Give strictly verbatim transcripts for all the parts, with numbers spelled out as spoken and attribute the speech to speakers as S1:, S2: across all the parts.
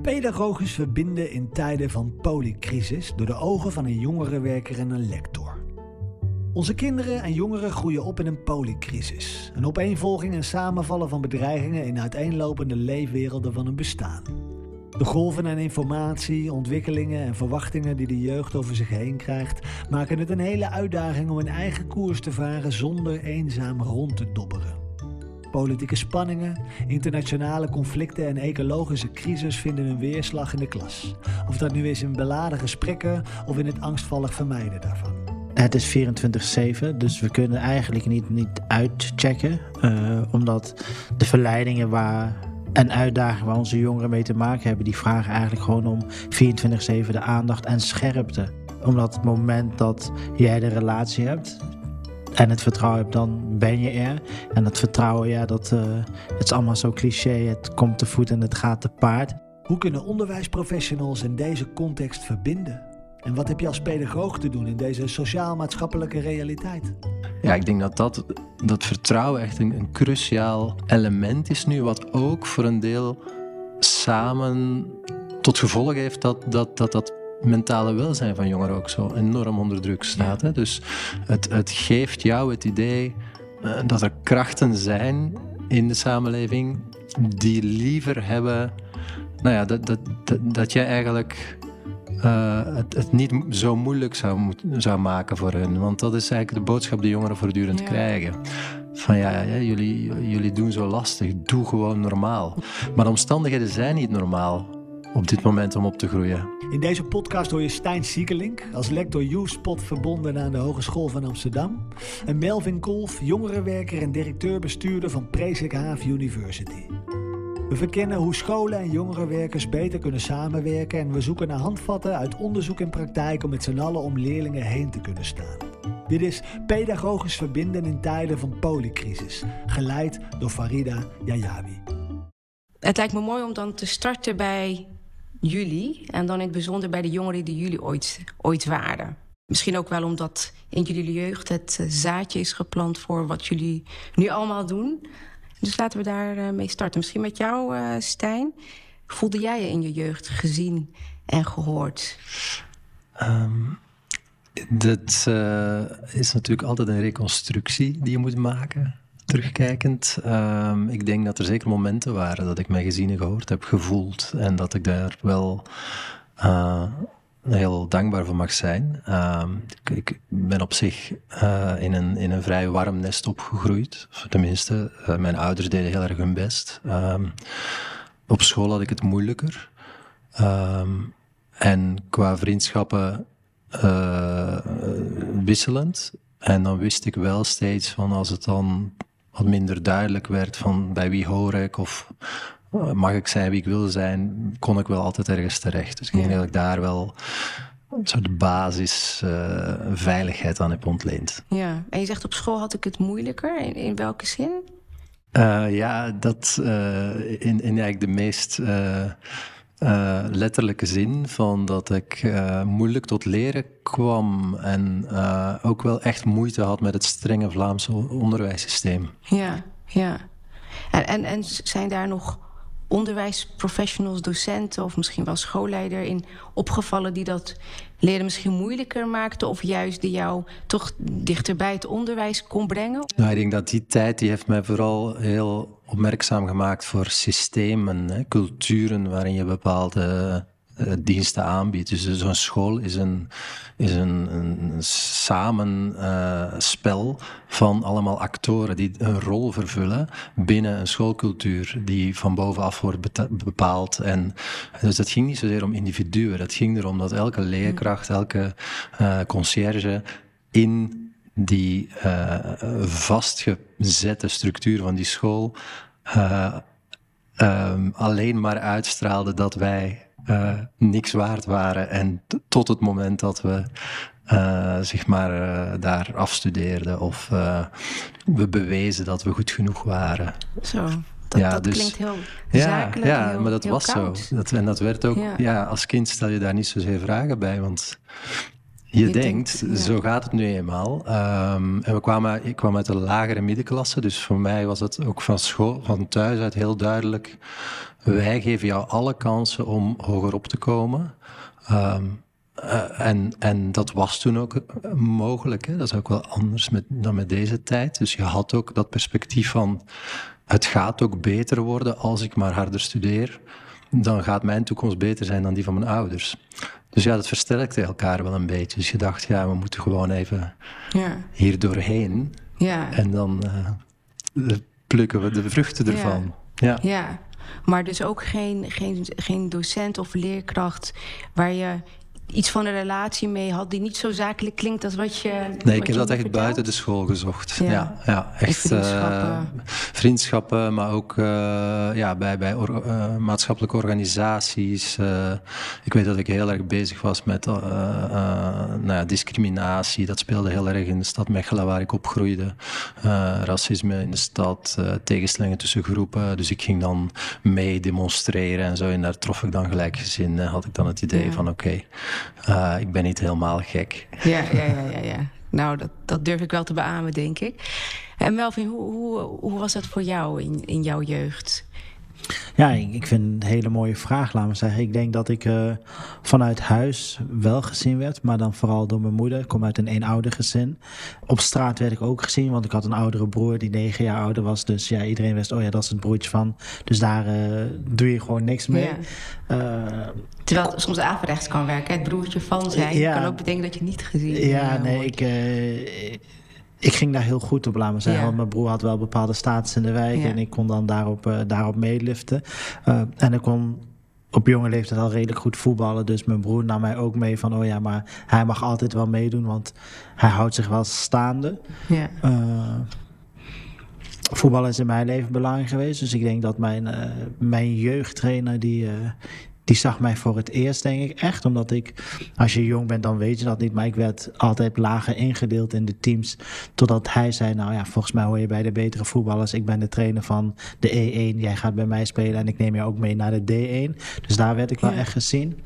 S1: Pedagogisch verbinden in tijden van polycrisis door de ogen van een jongerenwerker en een lector. Onze kinderen en jongeren groeien op in een polycrisis. Een opeenvolging en samenvallen van bedreigingen in uiteenlopende leefwerelden van hun bestaan. De golven aan informatie, ontwikkelingen en verwachtingen die de jeugd over zich heen krijgt, maken het een hele uitdaging om een eigen koers te varen zonder eenzaam rond te dobberen. Politieke spanningen, internationale conflicten en ecologische crisis vinden hun weerslag in de klas. Of dat nu is in beladen gesprekken of in het angstvallig vermijden daarvan.
S2: Het is vierentwintig zeven, dus we kunnen eigenlijk niet, niet uitchecken. Uh, omdat de verleidingen waar, en uitdagingen waar onze jongeren mee te maken hebben, die vragen eigenlijk gewoon om vierentwintig zeven de aandacht en scherpte. Omdat het moment dat jij de relatie hebt en het vertrouwen hebt, dan ben je er. En dat vertrouwen, ja, dat uh, het is allemaal zo cliché. Het komt te voet en het gaat te paard.
S1: Hoe kunnen onderwijsprofessionals in deze context verbinden? En wat heb je als pedagoog te doen in deze sociaal-maatschappelijke realiteit?
S3: Ja, ik denk dat dat, dat vertrouwen echt een, een cruciaal element is nu, wat ook voor een deel samen tot gevolg heeft dat dat, dat, dat mentale welzijn van jongeren ook zo enorm onder druk staat. Hè? Dus het, het geeft jou het idee uh, dat er krachten zijn in de samenleving die liever hebben, nou ja, dat, dat, dat, dat jij eigenlijk Uh, het, het niet zo moeilijk zou, moet, zou maken voor hen. Want dat is eigenlijk de boodschap die jongeren voortdurend ja. krijgen. Van ja, ja jullie, jullie doen zo lastig, doe gewoon normaal. Maar de omstandigheden zijn niet normaal op dit moment om op te groeien.
S1: In deze podcast hoor je Stijn Siekelink, als lector YouSpot verbonden aan de Hogeschool van Amsterdam. En Melvin Kolf, jongerenwerker en directeur-bestuurder van Presikhaaf Haaf University. We verkennen hoe scholen en jongerenwerkers beter kunnen samenwerken en we zoeken naar handvatten uit onderzoek en praktijk om met z'n allen om leerlingen heen te kunnen staan. Dit is Pedagogisch verbinden in tijden van polycrisis, geleid door Farida Yayabi.
S4: Het lijkt me mooi om dan te starten bij jullie en dan in het bijzonder bij de jongeren die jullie ooit, ooit waren. Misschien ook wel omdat in jullie jeugd het zaadje is geplant voor wat jullie nu allemaal doen. Dus laten we daar uh, mee starten. Misschien met jou, uh, Stijn. Voelde jij je in je jeugd gezien en gehoord?
S3: Um, dat uh, is natuurlijk altijd een reconstructie die je moet maken, terugkijkend. Um, ik denk dat er zeker momenten waren dat ik mij gezien en gehoord heb, gevoeld. En dat ik daar wel Uh, heel dankbaar voor mag zijn. Uh, ik, ik ben op zich uh, in, een, in een vrij warm nest opgegroeid. Tenminste, uh, mijn ouders deden heel erg hun best. Uh, op school had ik het moeilijker. Uh, en qua vriendschappen uh, wisselend. En dan wist ik wel steeds van als het dan wat minder duidelijk werd van bij wie hoor ik of mag ik zijn wie ik wil zijn, kon ik wel altijd ergens terecht. Dus ik denk ja. dat ik daar wel een soort basis uh, veiligheid aan heb ontleend.
S4: Ja, en je zegt op school had ik het moeilijker. In, in welke zin?
S3: Uh, ja, dat uh, in, in eigenlijk de meest uh, uh, letterlijke zin van dat ik uh, moeilijk tot leren kwam en uh, ook wel echt moeite had met het strenge Vlaamse onderwijssysteem.
S4: Ja, ja. En, en, en zijn daar nog onderwijsprofessionals, docenten of misschien wel schoolleider in opgevallen die dat leren misschien moeilijker maakten of juist die jou toch dichter bij het onderwijs kon brengen?
S3: Nou, ik denk dat die tijd die heeft mij vooral heel opmerkzaam gemaakt voor systemen, hè, culturen waarin je bepaalde uh, diensten aanbiedt. Dus zo'n school is een, is een, een samenspel uh, van allemaal actoren die een rol vervullen binnen een schoolcultuur die van bovenaf wordt beta- bepaald. En dus dat ging niet zozeer om individuen, dat ging erom dat elke leerkracht, elke uh, conciërge in die uh, vastgezette structuur van die school uh, um, alleen maar uitstraalde dat wij Uh, niks waard waren en t- tot het moment dat we uh, zeg maar uh, daar afstudeerden of uh, we bewezen dat we goed genoeg waren.
S4: Zo, dat,
S3: ja,
S4: dat
S3: dus,
S4: klinkt heel
S3: ja,
S4: zakelijk.
S3: Ja,
S4: heel,
S3: maar dat
S4: heel
S3: was
S4: koud.
S3: zo. Dat, en dat werd ook, ja. ja, als kind stel je daar niet zozeer vragen bij, want je, je denkt, denkt ja. zo gaat het nu eenmaal. Um, en we kwamen, ik kwam uit de lagere middenklasse, dus voor mij was het ook van school, van thuis uit heel duidelijk wij geven jou alle kansen om hoger op te komen. Um, uh, en, en dat was toen ook uh, mogelijk. Hè? Dat is ook wel anders met, dan met deze tijd. Dus je had ook dat perspectief van... het gaat ook beter worden als ik maar harder studeer. Dan gaat mijn toekomst beter zijn dan die van mijn ouders. Dus ja, dat versterkte elkaar wel een beetje. Dus je dacht, ja, we moeten gewoon even ja. hier doorheen. Ja. En dan uh, plukken we de vruchten ervan.
S4: Ja, ja. ja. Maar dus ook geen, geen, geen docent of leerkracht waar je iets van een relatie mee had die niet zo zakelijk klinkt als wat je.
S3: Nee,
S4: wat
S3: ik heb
S4: je
S3: dat echt
S4: vertelt?
S3: buiten de school gezocht. Ja,
S4: Ja,
S3: ja, echt
S4: vriendschappen.
S3: Uh, vriendschappen, maar ook uh, ja, bij, bij or, uh, maatschappelijke organisaties. Uh, ik weet dat ik heel erg bezig was met uh, uh, nou ja, discriminatie. Dat speelde heel erg in de stad Mechelen, waar ik opgroeide. Uh, racisme in de stad, uh, tegenstellingen tussen groepen. Dus ik ging dan mee demonstreren en zo. En daar trof ik dan gelijk gezin. Uh, had ik dan het idee ja. van oké. Okay, Uh, ik ben niet helemaal gek.
S4: Ja, ja, ja, ja, ja. Nou, dat, dat durf ik wel te beamen, denk ik. En Melvin, hoe, hoe, hoe was dat voor jou in, in jouw jeugd?
S2: Ja, ik, ik vind het een hele mooie vraag, laat maar zeggen. Ik denk dat ik uh, vanuit huis wel gezien werd, maar dan vooral door mijn moeder. Ik kom uit een eenoudergezin. Op straat werd ik ook gezien, want ik had een oudere broer die negen jaar ouder was. Dus ja, iedereen wist, oh ja, dat is het broertje van. Dus daar uh, doe je gewoon niks mee.
S4: Ja. Uh, Terwijl het soms averechts kan werken, het broertje van zijn. Ja. Kan ook betekenen dat je niet gezien
S2: Ja,
S4: uh,
S2: nee,
S4: wordt.
S2: ik... Uh, Ik ging daar heel goed op, laat maar zeggen. Ja. Want mijn broer had wel bepaalde status in de wijk. Ja. En ik kon dan daarop, uh, daarop meeliften. Uh, en ik kon op jonge leeftijd al redelijk goed voetballen. Dus mijn broer nam mij ook mee van... oh ja, maar hij mag altijd wel meedoen. Want hij houdt zich wel staande. Ja. Uh, voetballen is in mijn leven belangrijk geweest. Dus ik denk dat mijn, uh, mijn jeugdtrainer... die uh, Die zag mij voor het eerst, denk ik, echt. Omdat ik, als je jong bent, dan weet je dat niet. Maar ik werd altijd lager ingedeeld in de teams. Totdat hij zei, nou ja, volgens mij hoor je bij de betere voetballers. Ik ben de trainer van de E één. Jij gaat bij mij spelen en ik neem je ook mee naar de D één. Dus daar werd ik wel ja. echt gezien.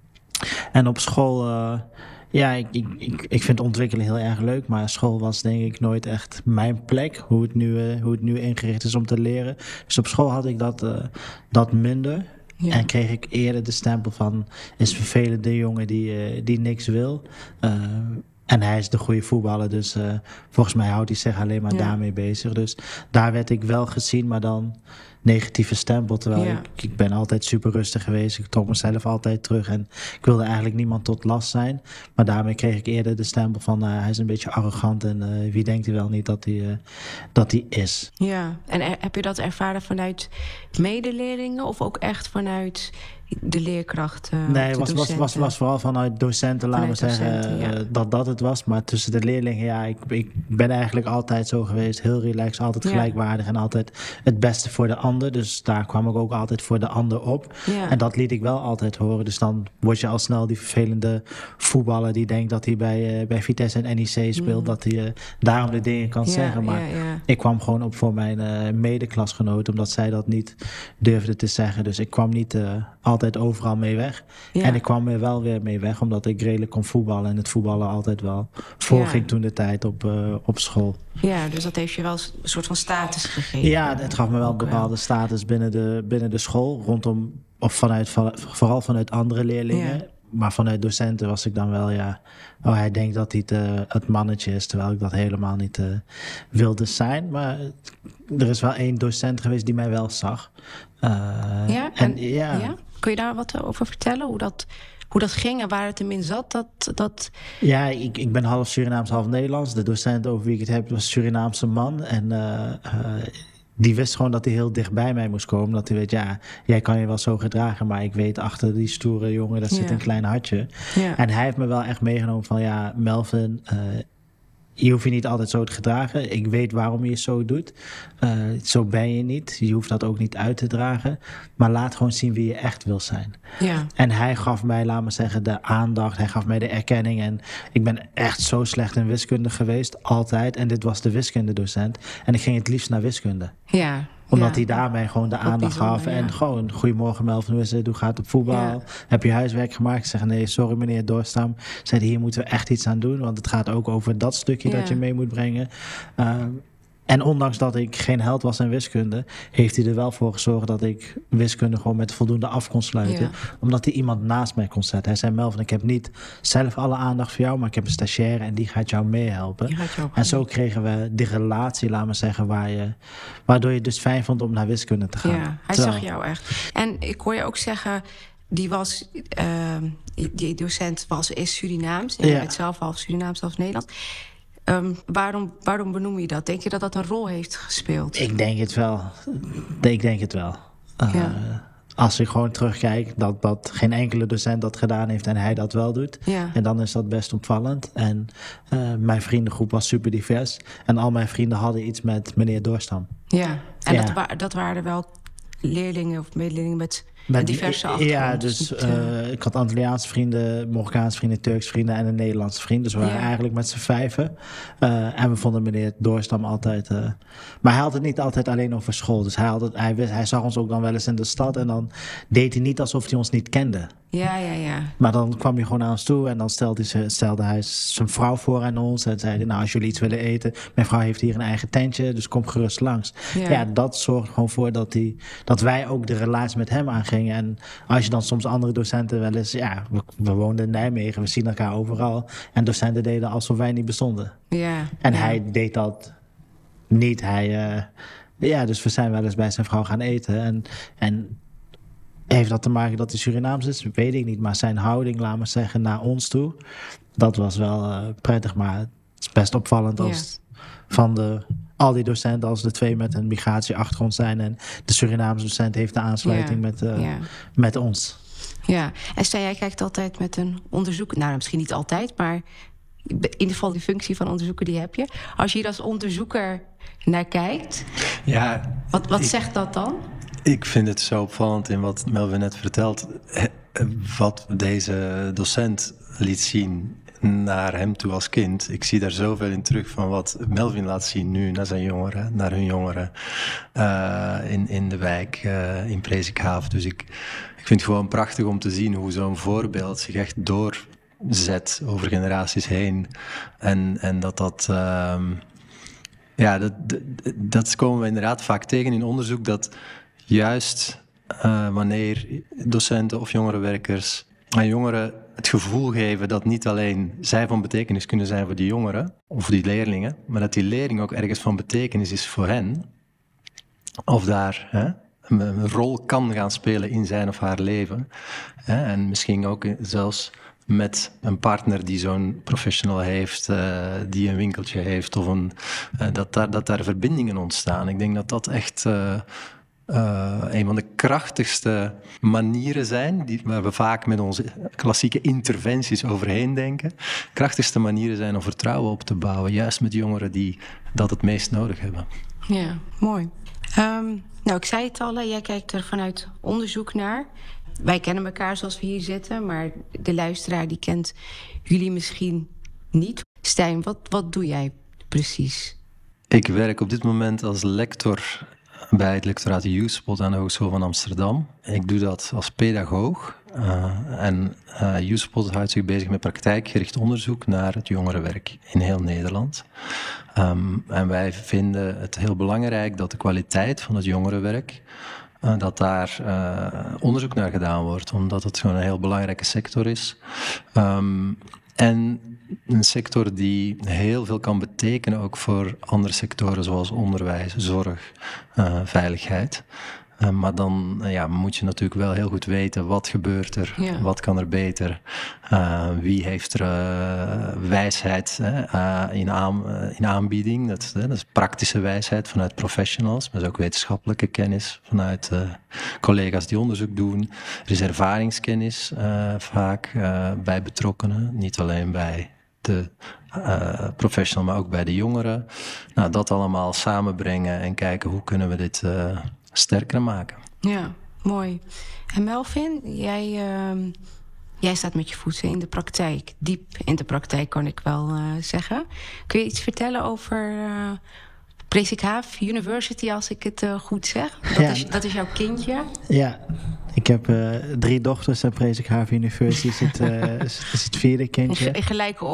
S2: En op school... Uh, Ja, ik, ik, ik, ik vind ontwikkelen heel erg leuk, maar school was denk ik nooit echt mijn plek, hoe het nu, uh, hoe het nu ingericht is om te leren. Dus op school had ik dat, uh, dat minder. Ja. En kreeg ik eerder de stempel van, is vervelende jongen die, uh, die niks wil. Uh, en hij is de goede voetballer, dus uh, volgens mij houdt hij zich alleen maar ja. daarmee bezig. Dus daar werd ik wel gezien, maar dan negatieve stempel. Terwijl ja. ik, ik ben altijd super rustig geweest. Ik trok mezelf altijd terug en ik wilde eigenlijk niemand tot last zijn. Maar daarmee kreeg ik eerder de stempel van, uh, hij is een beetje arrogant en uh, wie denkt hij wel niet dat hij, uh, dat hij is.
S4: Ja, en er, heb je dat ervaren vanuit medeleerlingen of ook echt vanuit de leerkrachten?
S2: Nee, het was, was, was, was vooral vanuit docenten, laten we zeggen, docenten, ja. dat dat het was. Maar tussen de leerlingen, ja, ik, ik ben eigenlijk altijd zo geweest. Heel relaxed, altijd gelijkwaardig ja. en altijd het beste voor de ander. Dus daar kwam ik ook altijd voor de ander op. Ja. En dat liet ik wel altijd horen. Dus dan word je al snel die vervelende voetballer die denkt dat hij bij, uh, bij Vitesse en N I C speelt. Mm. Dat hij uh, daarom de dingen kan ja, zeggen. Maar ja, ja. ik kwam gewoon op voor mijn uh, medeklasgenoten, omdat zij dat niet durfden te zeggen. Dus ik kwam niet uh, altijd overal mee weg. Ja. En ik kwam er wel weer mee weg, omdat ik redelijk kon voetballen. En het voetballen altijd wel voorging ja. toen de tijd op, uh, op school.
S4: Ja, dus dat heeft je wel een soort van status gegeven.
S2: Ja, het gaf me wel een bepaalde wel. status binnen de, binnen de school. Rondom, of vanuit, vooral vanuit andere leerlingen. Ja. Maar vanuit docenten was ik dan wel, ja... oh, hij denkt dat hij het, uh, het mannetje is, terwijl ik dat helemaal niet uh, wilde zijn. Maar er is wel één docent geweest die mij wel zag. Uh,
S4: ja, en, en ja. ja? Kun je daar wat over vertellen? Hoe dat, hoe dat ging en waar het hem in zat? Dat, dat...
S2: Ja, ik, ik ben half Surinaams, half Nederlands. De docent over wie ik het heb was een Surinaamse man. En... Uh, uh, die wist gewoon dat hij heel dicht bij mij moest komen. Dat hij weet, ja, jij kan je wel zo gedragen, maar ik weet achter die stoere jongen, daar zit ja. een klein hartje. Ja. En hij heeft me wel echt meegenomen van, ja, Melvin, uh, je hoeft je niet altijd zo te gedragen. Ik weet waarom je het zo doet. Uh, zo ben je niet. Je hoeft dat ook niet uit te dragen. Maar laat gewoon zien wie je echt wil zijn. Ja. En hij gaf mij, laat maar zeggen, de aandacht. Hij gaf mij de erkenning. En ik ben echt zo slecht in wiskunde geweest. Altijd. En dit was de wiskundedocent. En ik ging het liefst naar wiskunde. Ja. Omdat ja. hij daarmee gewoon de aandacht gaf. En ja. gewoon, goedemorgen Melvin, hoe gaat het op voetbal? Ja. Heb je huiswerk gemaakt? Ik zeg, nee, sorry meneer Doorstam. Zei, hier moeten we echt iets aan doen. Want het gaat ook over dat stukje ja. dat je mee moet brengen. Uh, En ondanks dat ik geen held was in wiskunde, heeft hij er wel voor gezorgd dat ik wiskunde gewoon met voldoende af kon sluiten. Ja. Omdat hij iemand naast mij kon zetten. Hij zei, Melvin, ik heb niet zelf alle aandacht voor jou, maar ik heb een stagiaire en die gaat jou meehelpen. Die gaat jou en zo kregen we die relatie, laat maar zeggen, waar je, waardoor je het dus fijn vond om naar wiskunde te gaan.
S4: Ja, hij Terwijl... zag jou echt. En ik hoor je ook zeggen, die was, uh, die docent was, is Surinaams. En ja. Je bent zelf half Surinaams, half Nederlands. Um, waarom, waarom benoem je dat? Denk je dat dat een rol heeft gespeeld?
S2: Ik denk het wel. Ik denk het wel. Uh, ja. Als ik gewoon terugkijk dat, dat geen enkele docent dat gedaan heeft en hij dat wel doet. Ja. En dan is dat best opvallend. En uh, mijn vriendengroep was super divers. En al mijn vrienden hadden iets met meneer Doorstam.
S4: Ja, en ja. Dat, wa- dat waren wel leerlingen of medeleerlingen met... Met diverse achtergrond.
S2: Ja, dus uh, ik had Antilliaanse vrienden, Marokkaanse vrienden, Turks vrienden en een Nederlandse vriend. Dus we waren ja. eigenlijk met z'n vijven. Uh, en we vonden meneer Doorstam altijd... Uh, maar hij had het niet altijd alleen over school. Dus hij, had het, hij, wist, hij zag ons ook dan wel eens in de stad. En dan deed hij niet alsof hij ons niet kende.
S4: Ja, ja, ja.
S2: Maar dan kwam hij gewoon naar ons toe en dan stelde hij, stelde hij zijn vrouw voor aan ons. En zei hij, nou, als jullie iets willen eten, mijn vrouw heeft hier een eigen tentje, dus kom gerust langs. Ja, ja dat zorgt gewoon voor dat, hij, dat wij ook de relatie met hem aangingen. En als je dan soms andere docenten wel eens, ja, we, we woonden in Nijmegen, we zien elkaar overal. En docenten deden alsof wij niet bestonden.
S4: Ja,
S2: en
S4: ja.
S2: hij deed dat niet. Hij, uh, ja, dus we zijn wel eens bij zijn vrouw gaan eten. En, en heeft dat te maken dat hij Surinaams is? Weet ik niet. Maar zijn houding, laat maar zeggen, naar ons toe, dat was wel uh, prettig. Maar het is best opvallend als ja. van de, al die docenten, als de twee met een migratieachtergrond zijn en de Surinaamse docent heeft de aansluiting ja. met, uh, ja. met ons.
S4: Ja, en stel, jij kijkt altijd met een onderzoek, nou misschien niet altijd, maar in ieder geval de functie van onderzoeker die heb je. Als je hier als onderzoeker naar kijkt,
S3: ja,
S4: wat, wat
S3: ik,
S4: zegt dat dan?
S3: Ik vind het zo opvallend in wat Melvin net vertelt, wat deze docent liet zien naar hem toe als kind. Ik zie daar zoveel in terug van wat Melvin laat zien nu naar zijn jongeren, naar hun jongeren uh, in, in de wijk, uh, in Presikhaaf. Dus ik, ik vind het gewoon prachtig om te zien hoe zo'n voorbeeld zich echt doorzet over generaties heen. En, en dat dat... Uh, ja, dat, dat, dat komen we inderdaad vaak tegen in onderzoek, dat juist uh, wanneer docenten of jongerenwerkers aan jongeren het gevoel geven dat niet alleen zij van betekenis kunnen zijn voor die jongeren of die leerlingen, maar dat die leerling ook ergens van betekenis is voor hen, of daar hè, een, een rol kan gaan spelen in zijn of haar leven. Hè, en misschien ook zelfs met een partner die zo'n professional heeft, uh, die een winkeltje heeft, of een, uh, dat, daar, dat daar verbindingen ontstaan. Ik denk dat dat echt uh, uh, een van de krachtigste manieren zijn, die, waar we vaak met onze klassieke interventies overheen denken, krachtigste manieren zijn om vertrouwen op te bouwen, juist met jongeren die dat het meest nodig hebben.
S4: Ja, mooi. Um, nou, ik zei het al, jij kijkt er vanuit onderzoek naar. Wij kennen elkaar zoals we hier zitten, maar de luisteraar die kent jullie misschien niet. Stijn, wat, wat doe jij precies?
S3: Ik werk op dit moment als lector bij het lectoraat YouthSpot aan de Hogeschool van Amsterdam. Ik doe dat als pedagoog. Uh, en uh, YouthSpot houdt zich bezig met praktijkgericht onderzoek naar het jongerenwerk in heel Nederland. Um, en wij vinden het heel belangrijk dat de kwaliteit van het jongerenwerk, Uh, dat daar uh, onderzoek naar gedaan wordt, omdat het gewoon een heel belangrijke sector is. Um, en een sector die heel veel kan betekenen ook voor andere sectoren zoals onderwijs, zorg, uh, veiligheid. Uh, maar dan uh, ja, moet je natuurlijk wel heel goed weten wat gebeurt er, ja. wat kan er beter, uh, wie heeft er uh, wijsheid uh, in, aan, uh, in aanbieding. Dat, uh, dat is praktische wijsheid vanuit professionals, maar dat is ook wetenschappelijke kennis vanuit uh, collega's die onderzoek doen. Er is ervaringskennis uh, vaak uh, bij betrokkenen, niet alleen bij de uh, professional, maar ook bij de jongeren. Nou, dat allemaal samenbrengen en kijken hoe kunnen we dit Uh, sterker maken.
S4: Ja, mooi. En Melvin, jij, uh, jij staat met je voeten in de praktijk. Diep in de praktijk, kan ik wel uh, zeggen. Kun je iets vertellen over uh, Presikhaaf University, als ik het uh, goed zeg? Dat, ja. is, dat is jouw kindje?
S2: Ja, ik heb uh, drie dochters en Presikhaaf University is het, uh, is, is het vierde kindje.
S4: In gelijke orde.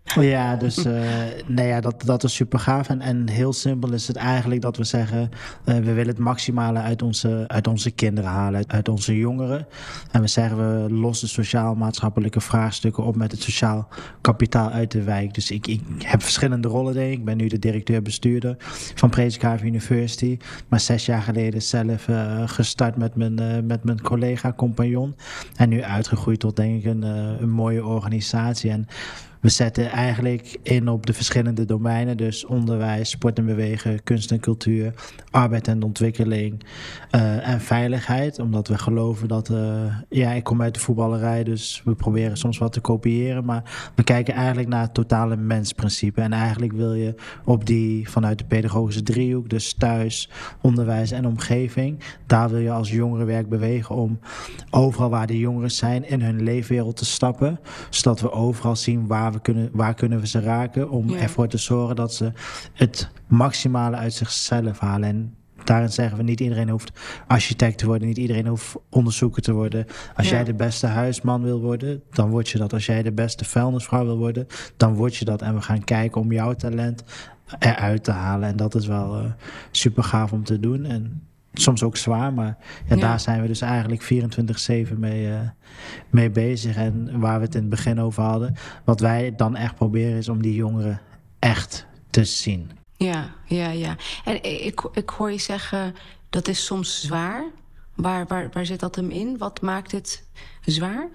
S2: Ja, dus uh, nee, ja, dat, dat is super gaaf. En, en heel simpel is het eigenlijk dat we zeggen... Uh, we willen het maximale uit onze, uit onze kinderen halen, uit, uit onze jongeren. En we zeggen, we lossen sociaal-maatschappelijke vraagstukken op... met het sociaal kapitaal uit de wijk. Dus ik, ik heb verschillende rollen, denk ik. Ik ben nu de directeur-bestuurder van Presikhaaf University. Maar zes jaar geleden zelf uh, gestart met mijn, uh, met mijn collega-compagnon. En nu uitgegroeid tot, denk ik, een, uh, een mooie organisatie. En we zetten eigenlijk in op de verschillende domeinen. Dus onderwijs, sport en bewegen, kunst en cultuur, arbeid en ontwikkeling uh, en veiligheid. Omdat we geloven dat... Uh, ja, ik kom uit de voetballerij, dus we proberen soms wat te kopiëren. Maar we kijken eigenlijk naar het totale mensprincipe. En eigenlijk wil je op die, vanuit de pedagogische driehoek, dus thuis, onderwijs en omgeving, daar wil je als jongerenwerk bewegen om overal waar de jongeren zijn in hun leefwereld te stappen. Zodat we overal zien waar we kunnen, waar kunnen we ze raken om ja. ervoor te zorgen dat ze het maximale uit zichzelf halen. En daarin zeggen we, niet iedereen hoeft architect te worden, niet iedereen hoeft onderzoeker te worden. Als ja. jij de beste huisman wil worden, dan word je dat. Als jij de beste vuilnisvrouw wil worden, dan word je dat. En we gaan kijken om jouw talent eruit te halen. En dat is wel uh, super gaaf om te doen. En soms ook zwaar, maar ja, ja. daar zijn we dus eigenlijk vierentwintig zeven mee, uh, mee bezig. En waar we het in het begin over hadden, wat wij dan echt proberen is om die jongeren echt te zien.
S4: Ja, ja, ja. En ik, ik hoor je zeggen, dat is soms zwaar. Waar, waar, waar zit dat hem in? Wat maakt het zwaar?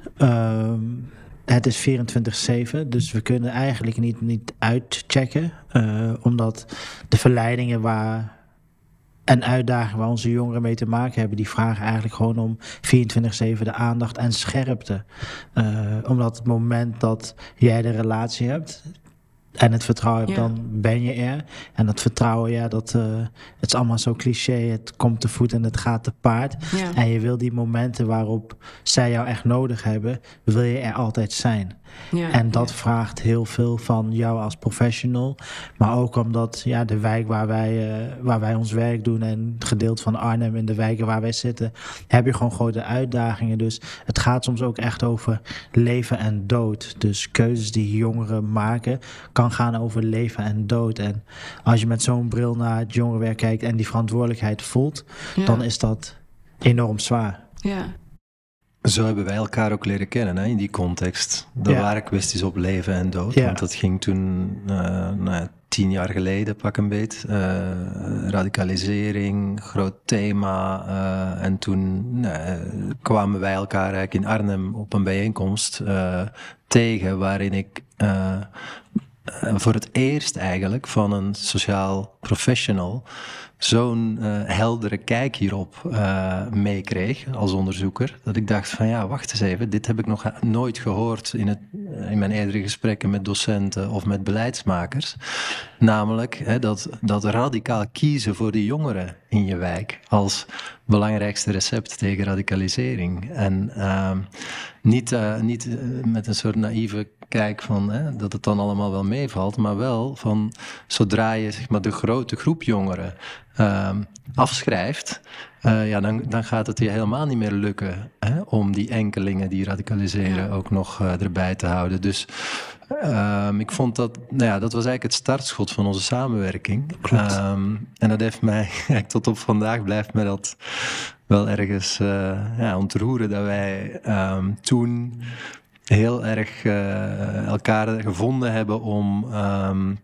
S2: Um, het is vierentwintig zeven, dus we kunnen eigenlijk niet, niet uitchecken. Uh, omdat de verleidingen waar... en uitdagingen waar onze jongeren mee te maken hebben, die vragen eigenlijk gewoon om vierentwintig zeven de aandacht en scherpte. Uh, omdat het moment dat jij de relatie hebt en het vertrouwen hebt, ja. dan ben je er. En dat vertrouwen, ja, dat uh, het is allemaal zo cliché. Het komt te voet en het gaat te paard. Ja. En je wil die momenten waarop zij jou echt nodig hebben, wil je er altijd zijn. Ja, en dat ja. vraagt heel veel van jou als professional. Maar ook omdat ja, de wijk waar wij, uh, waar wij ons werk doen en het gedeelte van Arnhem in de wijken waar wij zitten, heb je gewoon grote uitdagingen. Dus het gaat soms ook echt over leven en dood. Dus keuzes die jongeren maken kan gaan over leven en dood. En als je met zo'n bril naar het jongerenwerk kijkt en die verantwoordelijkheid voelt, ja. dan is dat enorm zwaar.
S4: Ja.
S3: Zo hebben wij elkaar ook leren kennen, hè, in die context. Er ja. waren kwesties op leven en dood. Ja. Want dat ging toen, uh, nou ja, tien jaar geleden, pak een beet. Uh, radicalisering, groot thema. Uh, en toen uh, kwamen wij elkaar eigenlijk in Arnhem op een bijeenkomst uh, tegen, waarin ik uh, voor het eerst eigenlijk van een sociaal professional zo'n uh, heldere kijk hierop uh, meekreeg als onderzoeker, dat ik dacht van ja, wacht eens even, dit heb ik nog nooit gehoord in, het, in mijn eerdere gesprekken met docenten of met beleidsmakers. Namelijk hè, dat, dat radicaal kiezen voor de jongeren in je wijk als belangrijkste recept tegen radicalisering. En uh, niet, uh, niet uh, met een soort naïeve kijk van hè, dat het dan allemaal wel meevalt, maar wel van zodra je zeg maar, de grote groep jongeren uh, afschrijft, uh, ja, dan, dan gaat het je helemaal niet meer lukken hè, om die enkelingen die radicaliseren ja. ook nog uh, erbij te houden. Dus uh, ik vond dat, nou ja, dat was eigenlijk het startschot van onze samenwerking.
S2: Klopt.
S3: Um, en dat heeft mij, tot op vandaag blijft mij dat wel ergens uh, ja, ontroeren dat wij um, toen heel erg uh, elkaar gevonden hebben om, um,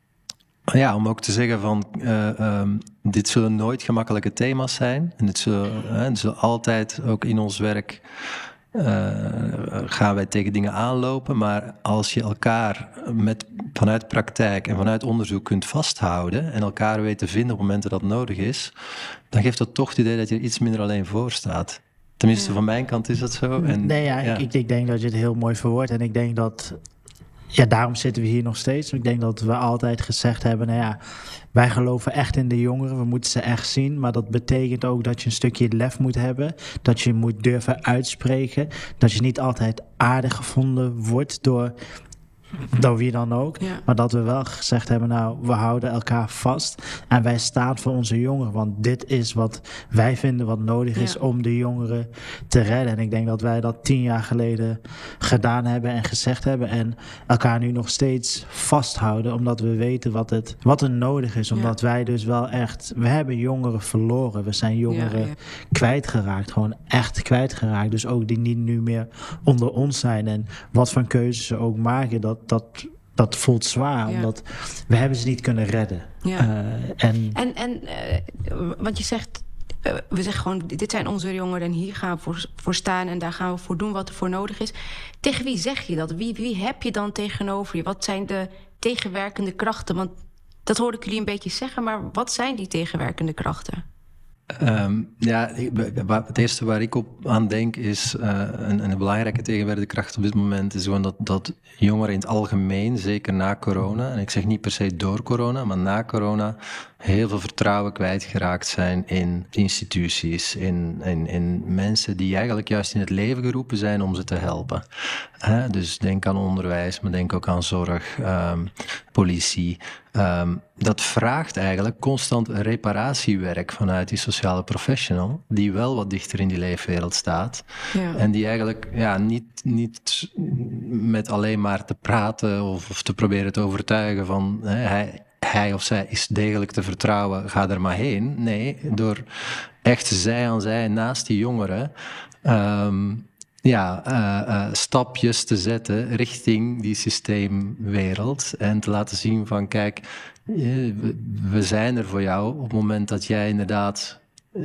S3: ja, om ook te zeggen van uh, um, dit zullen nooit gemakkelijke thema's zijn. En dit zullen, uh, dit zullen altijd ook in ons werk uh, gaan wij tegen dingen aanlopen. Maar als je elkaar met, vanuit praktijk en vanuit onderzoek kunt vasthouden en elkaar weet te vinden op momenten dat nodig is, dan geeft dat toch het idee dat je er iets minder alleen voor staat. Tenminste, van mijn kant is dat zo. En,
S2: nee, ja, ja. Ik, ik denk dat je het heel mooi verwoordt. En ik denk dat, ja, daarom zitten we hier nog steeds. Ik denk dat we altijd gezegd hebben, nou ja, wij geloven echt in de jongeren. We moeten ze echt zien. Maar dat betekent ook dat je een stukje lef moet hebben. Dat je moet durven uitspreken. Dat je niet altijd aardig gevonden wordt door door wie dan ook.
S4: Ja.
S2: Maar dat we wel gezegd hebben, nou, we houden elkaar vast. En wij staan voor onze jongeren. Want dit is wat wij vinden wat nodig is
S4: Ja.
S2: om de jongeren te redden. En ik denk dat wij dat tien jaar geleden gedaan hebben en gezegd hebben. En elkaar nu nog steeds vasthouden. Omdat we weten wat, het, wat er nodig is. Omdat ja. wij dus wel echt... We hebben jongeren verloren. We zijn jongeren ja, ja. kwijtgeraakt. Gewoon echt kwijtgeraakt. Dus ook die niet nu meer onder ons zijn. En wat voor keuzes ze ook maken, dat, dat, dat voelt zwaar. Ja. Omdat we hebben ze niet kunnen redden.
S4: Ja. Uh, en en, en uh, want je zegt, uh, we zeggen gewoon, dit zijn onze jongeren en hier gaan we voor, voor staan en daar gaan we voor doen wat er voor nodig is. Tegen wie zeg je dat? Wie, wie heb je dan tegenover je? Wat zijn de tegenwerkende krachten? Want dat hoorde ik jullie een beetje zeggen, maar wat zijn die tegenwerkende krachten?
S3: Um, ja, het eerste waar ik op aan denk is uh, een, een belangrijke tegenwerkende kracht op dit moment is gewoon dat, dat jongeren in het algemeen, zeker na corona, en ik zeg niet per se door corona, maar na corona, heel veel vertrouwen kwijtgeraakt zijn in instituties, in, in, in mensen die eigenlijk juist in het leven geroepen zijn om ze te helpen. He, dus denk aan onderwijs, maar denk ook aan zorg, um, politie. Um, dat vraagt eigenlijk constant reparatiewerk vanuit die sociale professional, die wel wat dichter in die leefwereld staat. Ja. En die eigenlijk ja, niet, niet met alleen maar te praten of, of te proberen te overtuigen van he, hij, hij of zij is degelijk te vertrouwen, ga er maar heen. Nee, door echt zij aan zij naast die jongeren um, ja, uh, uh, stapjes te zetten richting die systeemwereld en te laten zien van kijk, we zijn er voor jou op het moment dat jij inderdaad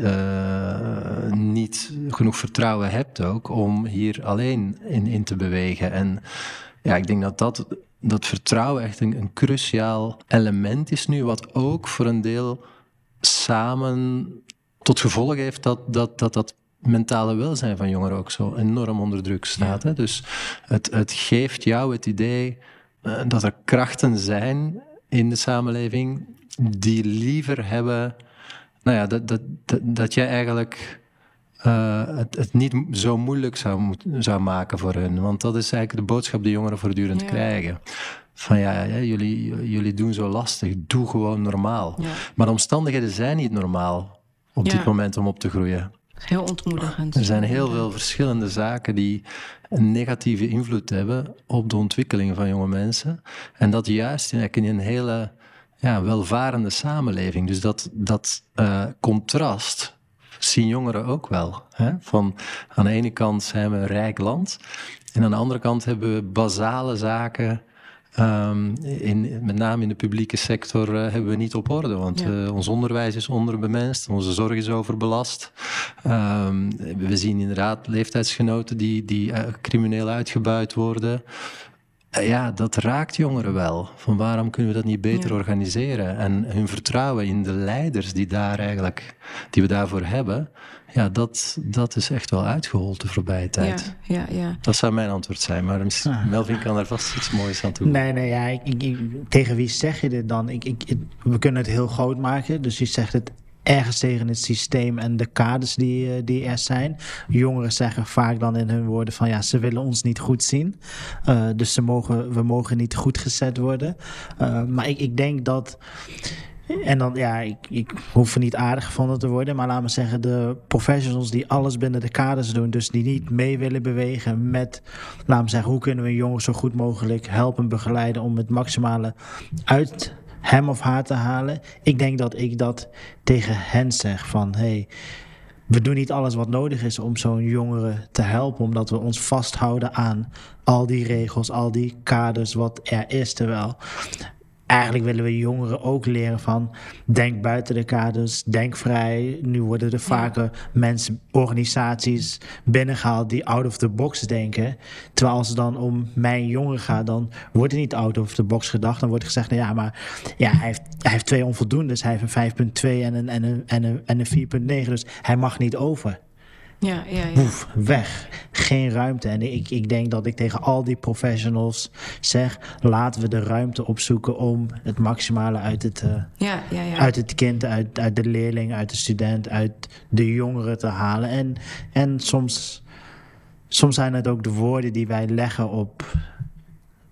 S3: uh, niet genoeg vertrouwen hebt ook om hier alleen in, in te bewegen. En ja, ik denk dat dat, dat vertrouwen echt een, een cruciaal element is nu, wat ook voor een deel samen tot gevolg heeft dat dat, dat, dat mentale welzijn van jongeren ook zo enorm onder druk staat. Ja. Hè? Dus het, het geeft jou het idee uh, dat er krachten zijn in de samenleving die liever hebben, nou ja, dat, dat, dat, dat jij eigenlijk uh, het, het niet zo moeilijk zou, moet, zou maken voor hun. Want dat is eigenlijk de boodschap die jongeren voortdurend ja. krijgen. Van ja, ja jullie, jullie doen zo lastig, doe gewoon normaal. Ja. Maar de omstandigheden zijn niet normaal op ja. dit moment om op te groeien.
S4: Heel ontmoedigend.
S3: Er zijn heel veel verschillende zaken die een negatieve invloed hebben op de ontwikkeling van jonge mensen. En dat juist in een hele ja, welvarende samenleving. Dus dat, dat uh, contrast zien jongeren ook wel. Hè? Van aan de ene kant zijn we een rijk land en aan de andere kant hebben we basale zaken. Um, in, met name in de publieke sector uh, hebben we niet op orde, want ja. uh, ons onderwijs is onderbemenst, onze zorg is overbelast. Um, we zien inderdaad leeftijdsgenoten die, die uh, crimineel uitgebuit worden. Uh, ja, dat raakt jongeren wel. Van waarom kunnen we dat niet beter ja. organiseren? En hun vertrouwen in de leiders die, daar eigenlijk, die we daarvoor hebben, ja, dat, dat is echt wel uitgehold de voorbije tijd.
S4: Ja, ja, ja.
S3: Dat zou mijn antwoord zijn, maar ah. Melvin kan er vast iets moois aan toe.
S2: Nee, nee, ja, ik, ik, tegen wie zeg je dit dan? Ik, ik, ik, we kunnen het heel groot maken, dus je zegt het ergens tegen het systeem en de kaders die, die er zijn. Jongeren zeggen vaak dan in hun woorden van ja, ze willen ons niet goed zien. Uh, dus ze mogen, we mogen niet goed gezet worden. Uh, maar ik, ik denk dat... En dan, ja, ik, ik hoef er niet aardig gevonden te worden, maar laat me zeggen, de professionals die alles binnen de kaders doen, dus die niet mee willen bewegen met, laat me zeggen, hoe kunnen we een jongen zo goed mogelijk helpen, begeleiden om het maximale uit hem of haar te halen. Ik denk dat ik dat tegen hen zeg van, hey, we doen niet alles wat nodig is om zo'n jongere te helpen, omdat we ons vasthouden aan al die regels, al die kaders wat er is, terwijl eigenlijk willen we jongeren ook leren van denk buiten de kaders, denk vrij. Nu worden er vaker ja. mensen, organisaties binnengehaald die out of the box denken. Terwijl als het dan om mijn jongen gaat, dan wordt er niet out of the box gedacht. Dan wordt er gezegd, nou ja, maar ja, hij heeft, hij heeft twee onvoldoendes. Hij heeft een vijf komma twee en een, en een, en een, en een vier komma negen. Dus hij mag niet over.
S4: Ja, ja, ja.
S2: Boef, weg. Geen ruimte. En ik, ik denk dat ik tegen al die professionals zeg, laten we de ruimte opzoeken om het maximale uit het, uh,
S4: ja, ja, ja.
S2: uit het kind, uit, uit de leerling, uit de student, uit de jongeren te halen. En, en soms, soms zijn het ook de woorden die wij leggen op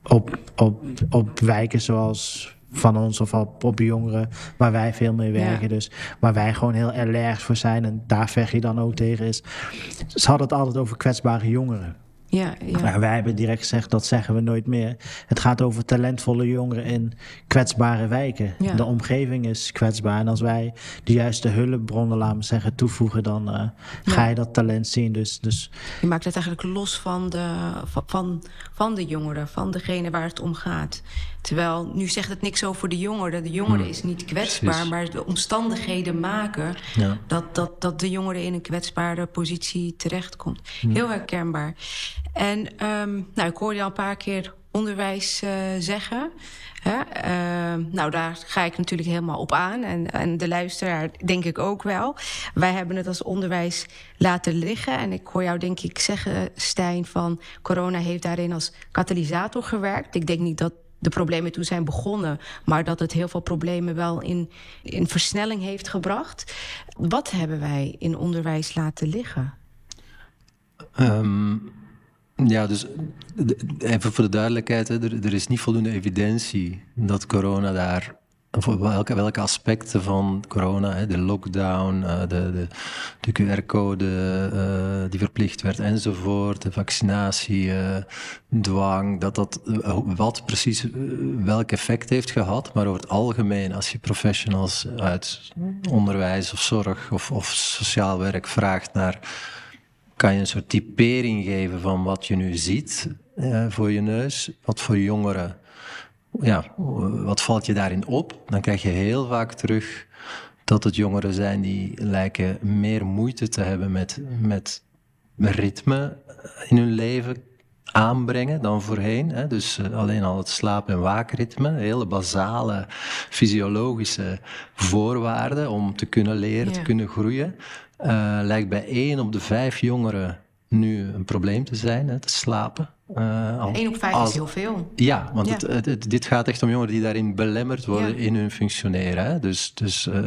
S2: op, op, op wijken zoals van ons of op, op jongeren waar wij veel mee werken. Ja. Dus waar wij gewoon heel allergisch voor zijn en daar vecht je dan ook tegen is. Ze hadden het altijd over kwetsbare jongeren.
S4: Ja, ja.
S2: Maar wij hebben direct gezegd, dat zeggen we nooit meer. Het gaat over talentvolle jongeren in kwetsbare wijken. Ja. De omgeving is kwetsbaar. En als wij de juiste hulpbronnen, laten we zeggen, toevoegen, dan uh, ga ja. je dat talent zien. Dus, dus...
S4: Je maakt het eigenlijk los van de, van, van de jongeren, van degene waar het om gaat. Terwijl, nu zegt het niks over de jongeren. De jongere is niet kwetsbaar, Precies. maar de omstandigheden maken ja. dat, dat, dat de jongere in een kwetsbare positie terechtkomt. Ja. Heel herkenbaar. En um, nou, ik hoorde je al een paar keer onderwijs uh, zeggen. Hè? Uh, nou, daar ga ik natuurlijk helemaal op aan. En, en de luisteraar denk ik ook wel. Wij hebben het als onderwijs laten liggen. En ik hoor jou denk ik zeggen, Stijn, van corona heeft daarin als katalysator gewerkt. Ik denk niet dat de problemen toen zijn begonnen, maar dat het heel veel problemen wel in, in versnelling heeft gebracht. Wat hebben wij in onderwijs laten liggen?
S3: Um, ja, dus even voor de duidelijkheid, hè, er, er is niet voldoende evidentie dat corona daar, voor welke, welke aspecten van corona, hè, de lockdown, uh, de, de, de Q R-code uh, die verplicht werd enzovoort, de vaccinatie, uh, dwang, dat dat uh, wat precies uh, welk effect heeft gehad. Maar over het algemeen, als je professionals uit onderwijs of zorg of, of sociaal werk vraagt naar, kan je een soort typering geven van wat je nu ziet uh, voor je neus, wat voor jongeren. Ja, wat valt je daarin op? Dan krijg je heel vaak terug dat het jongeren zijn die lijken meer moeite te hebben met, met ritme in hun leven aanbrengen dan voorheen. Hè? Dus uh, alleen al het slaap- en waakritme, hele basale fysiologische voorwaarden om te kunnen leren, ja. te kunnen groeien. Uh, lijkt bij één op de vijf jongeren nu een probleem te zijn, hè, te slapen.
S4: Uh, al, één op vijf als, is heel veel.
S3: Ja, want ja. Het, het, het, dit gaat echt om jongeren die daarin belemmerd worden ja. in hun functioneren. Hè? Dus, dus uh,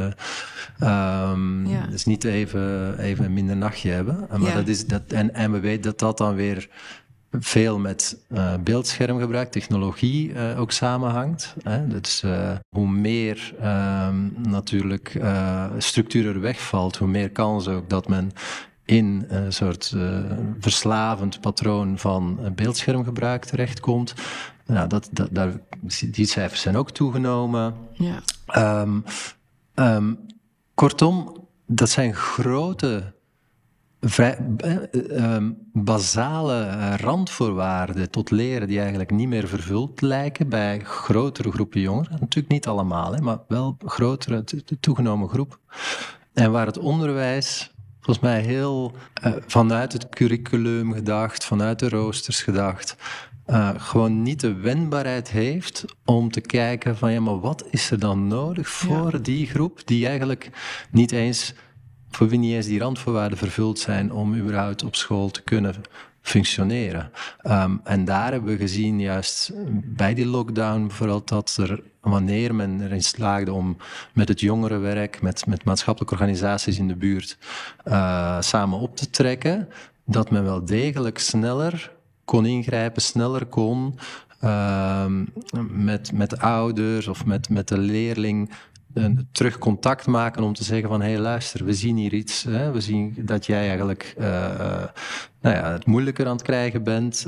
S3: um, ja. dus niet even, even een minder nachtje hebben. Maar ja. dat is, dat, en, en we weten dat dat dan weer veel met uh, beeldschermgebruik, technologie uh, ook samenhangt. Hè? Dus uh, hoe meer uh, natuurlijk uh, structuur er wegvalt, hoe meer kans ook dat men in een soort uh, verslavend patroon van beeldschermgebruik terechtkomt. Nou, dat, dat, daar, die cijfers zijn ook toegenomen. Ja. Um, um, kortom, dat zijn grote, vrij, uh, um, basale randvoorwaarden tot leren die eigenlijk niet meer vervuld lijken bij grotere groepen jongeren. Natuurlijk niet allemaal, hè, maar wel grotere, toegenomen groep. En waar het onderwijs volgens mij heel uh, vanuit het curriculum gedacht, vanuit de roosters gedacht, uh, gewoon niet de wendbaarheid heeft om te kijken van ja, maar wat is er dan nodig voor ja. die groep die eigenlijk niet eens, voor wie niet eens die randvoorwaarden vervuld zijn om überhaupt op school te kunnen functioneren. Um, en daar hebben we gezien, juist bij die lockdown bijvoorbeeld, dat er, wanneer men erin slaagde om met het jongerenwerk, met, met maatschappelijke organisaties in de buurt uh, samen op te trekken, dat men wel degelijk sneller kon ingrijpen, sneller kon uh, met, met ouders of met, met de leerling Uh, terug contact maken om te zeggen van hé, hey, luister, we zien hier iets. Hè? We zien dat jij eigenlijk uh, uh, nou ja, het moeilijker aan het krijgen bent. Uh,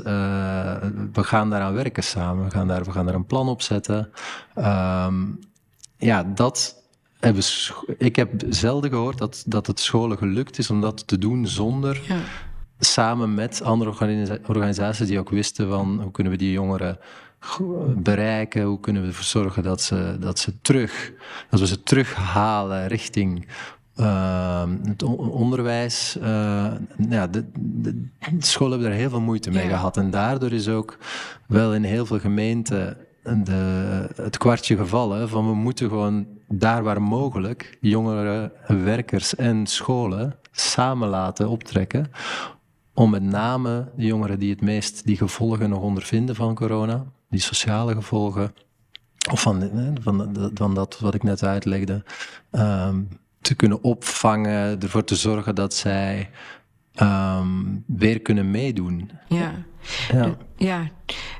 S3: we gaan daaraan werken samen. We gaan daar, we gaan daar een plan op zetten. Um, ja, dat hebben scho- ik heb zelden gehoord dat, dat het scholen gelukt is om dat te doen zonder ja. samen met andere organisa- organisaties die ook wisten van hoe kunnen we die jongeren bereiken, hoe kunnen we ervoor zorgen dat ze, dat ze terug, dat we ze terughalen richting uh, het onderwijs. Uh, ja, de, de, de scholen hebben daar heel veel moeite mee ja. gehad en daardoor is ook wel in heel veel gemeenten de, het kwartje gevallen van we moeten gewoon daar waar mogelijk jongeren, werkers en scholen samen laten optrekken om met name de jongeren die het meest die gevolgen nog ondervinden van corona, die sociale gevolgen, of van, van, van dat wat ik net uitlegde, um, te kunnen opvangen, ervoor te zorgen dat zij um, weer kunnen meedoen.
S4: Ja, ja. ja.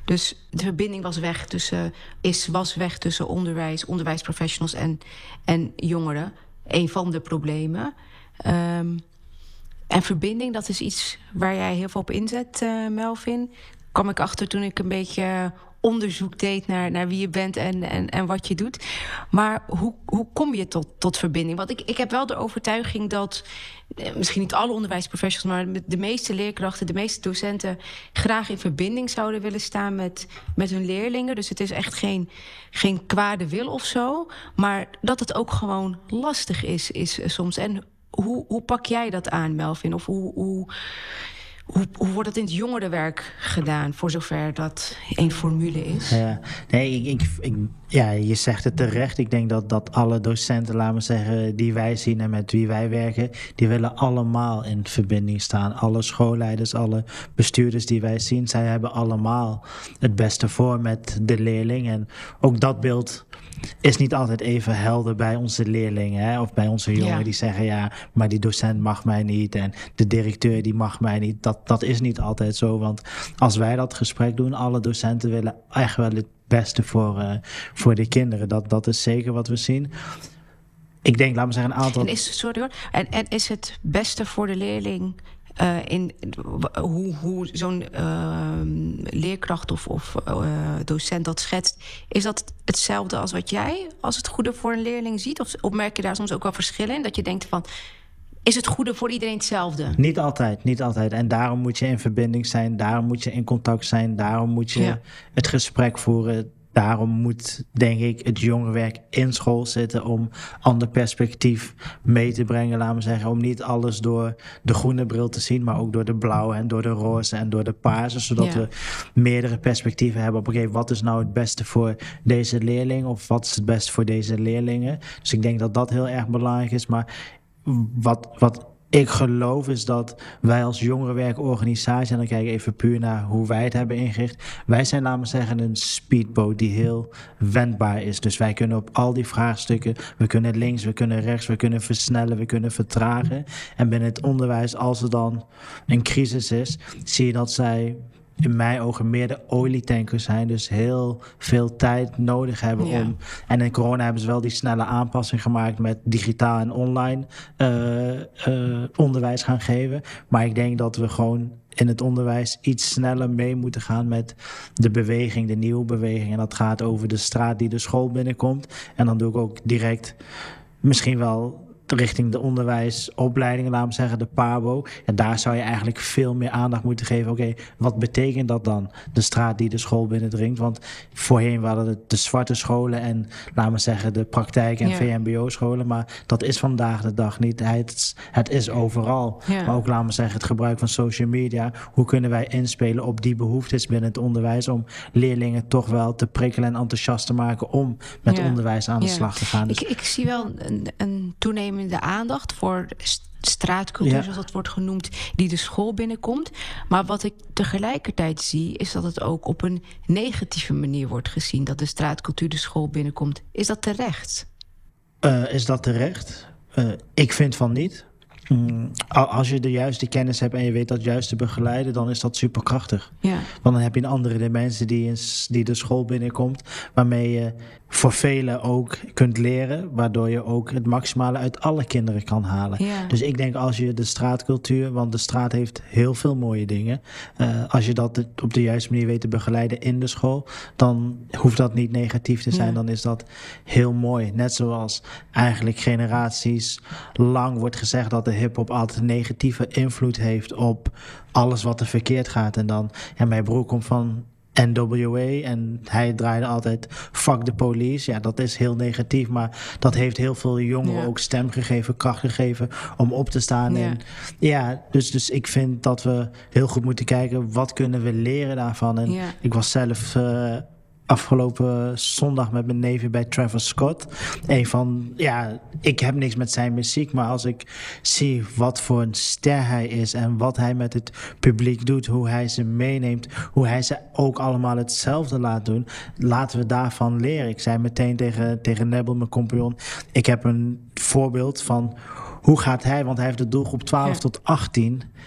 S4: Dus de verbinding was weg tussen, is, was weg tussen onderwijs, onderwijsprofessionals en, en jongeren. Een van de problemen. Um, en verbinding, dat is iets waar jij heel veel op inzet, uh, Melvin. Kwam ik achter toen ik een beetje onderzoek deed naar, naar wie je bent en, en, en wat je doet. Maar hoe, hoe kom je tot, tot verbinding? Want ik, ik heb wel de overtuiging dat, misschien niet alle onderwijsprofessionals, maar de meeste leerkrachten, de meeste docenten graag in verbinding zouden willen staan met, met hun leerlingen. Dus het is echt geen, geen kwade wil of zo. Maar dat het ook gewoon lastig is, is soms. En hoe, hoe pak jij dat aan, Melvin? Of hoe... hoe Hoe, hoe wordt dat in het jongerenwerk gedaan, voor zover dat één formule is?
S2: Ja, nee, ik, ik, ik, ja, je zegt het terecht. Ik denk dat, dat alle docenten, laten we zeggen, die wij zien en met wie wij werken, die willen allemaal in verbinding staan. Alle schoolleiders, alle bestuurders die wij zien, zij hebben allemaal het beste voor met de leerling. En ook dat beeld is niet altijd even helder bij onze leerlingen, hè? Of bij onze jongeren, ja, die zeggen, ja, maar die docent mag mij niet en de directeur die mag mij niet. Dat, dat is niet altijd zo, want als wij dat gesprek doen, alle docenten willen echt wel het beste voor, uh, voor de kinderen. Dat, dat is zeker wat we zien. Ik denk, laten we zeggen, een aantal...
S4: En is, sorry hoor, en, en is het beste voor de leerling... Uh, in hoe, hoe zo'n uh, leerkracht of, of uh, docent dat schetst, is dat hetzelfde als wat jij als het goede voor een leerling ziet? Of, of merk je daar soms ook wel verschillen in? Dat je denkt van, is het goede voor iedereen hetzelfde?
S2: Niet altijd, niet altijd. En daarom moet je in verbinding zijn, daarom moet je in contact zijn, daarom moet je ja. het gesprek voeren. Daarom moet, denk ik, het jongerenwerk in school zitten om ander perspectief mee te brengen, laten we zeggen. Om niet alles door de groene bril te zien, maar ook door de blauwe en door de roze en door de paarse. Zodat ja. we meerdere perspectieven hebben op, oké, okay, wat is nou het beste voor deze leerling? Of wat is het beste voor deze leerlingen? Dus ik denk dat dat heel erg belangrijk is. Maar wat... wat ik geloof is dat wij als jongerenwerkorganisatie, en dan kijk ik even puur naar hoe wij het hebben ingericht, wij zijn, laten we zeggen, een speedboot die heel wendbaar is. Dus wij kunnen op al die vraagstukken, we kunnen links, we kunnen rechts, we kunnen versnellen, we kunnen vertragen. En binnen het onderwijs, als er dan een crisis is, zie je dat zij in mijn ogen meer de olietankers zijn. Dus heel veel tijd nodig hebben ja. om... En in corona hebben ze wel die snelle aanpassing gemaakt met digitaal en online uh, uh, onderwijs gaan geven. Maar ik denk dat we gewoon in het onderwijs iets sneller mee moeten gaan met de beweging, de nieuwe beweging. En dat gaat over de straat die de school binnenkomt. En dan doe ik ook direct misschien wel richting de onderwijsopleidingen, laten we zeggen, de P A B O. En daar zou je eigenlijk veel meer aandacht moeten geven. Oké, okay, wat betekent dat dan? De straat die de school binnendringt. Want voorheen waren het de zwarte scholen en, laten we zeggen, de praktijk- en ja. V M B O-scholen. Maar dat is vandaag de dag niet. Het, het is overal. Ja. Maar ook, laten we zeggen, het gebruik van social media. Hoe kunnen wij inspelen op die behoeftes binnen het onderwijs om leerlingen toch wel te prikkelen en enthousiast te maken om met ja. onderwijs aan de ja. slag te gaan. Dus
S4: ik, ik zie wel een, een toenemende de aandacht voor straatcultuur, ja. zoals dat wordt genoemd, die de school binnenkomt. Maar wat ik tegelijkertijd zie, is dat het ook op een negatieve manier wordt gezien, dat de straatcultuur de school binnenkomt. Is dat terecht?
S2: Uh, is dat terecht? Uh, ik vind van niet. Mm, als je de juiste kennis hebt en je weet dat juist te begeleiden, dan is dat superkrachtig. Ja. Want dan heb je een andere dimensie die, is, die de school binnenkomt, waarmee je voor velen ook kunt leren, waardoor je ook het maximale uit alle kinderen kan halen. Ja. Dus ik denk, als je de straatcultuur, want de straat heeft heel veel mooie dingen, uh, als je dat op de juiste manier weet te begeleiden in de school, dan hoeft dat niet negatief te zijn, ja. dan is dat heel mooi. Net zoals eigenlijk generaties lang wordt gezegd dat de hiphop altijd een negatieve invloed heeft op alles wat er verkeerd gaat. En dan, ja, mijn broer komt van N W A en hij draaide altijd fuck the police. Ja, dat is heel negatief, maar dat heeft heel veel jongeren ja. ook stem gegeven, kracht gegeven om op te staan. Ja, en, ja dus, dus ik vind dat we heel goed moeten kijken, wat kunnen we leren daarvan. En ja. ik was zelf Uh, afgelopen zondag met mijn neefje bij Travis Scott. Een van, ja, ik heb niks met zijn muziek, maar als ik zie wat voor een ster hij is en wat hij met het publiek doet, hoe hij ze meeneemt, hoe hij ze ook allemaal hetzelfde laat doen, laten we daarvan leren. Ik zei meteen tegen, tegen Nebel, mijn compagnon, ik heb een voorbeeld van hoe gaat hij, want hij heeft de doelgroep twaalf ja. tot achttien.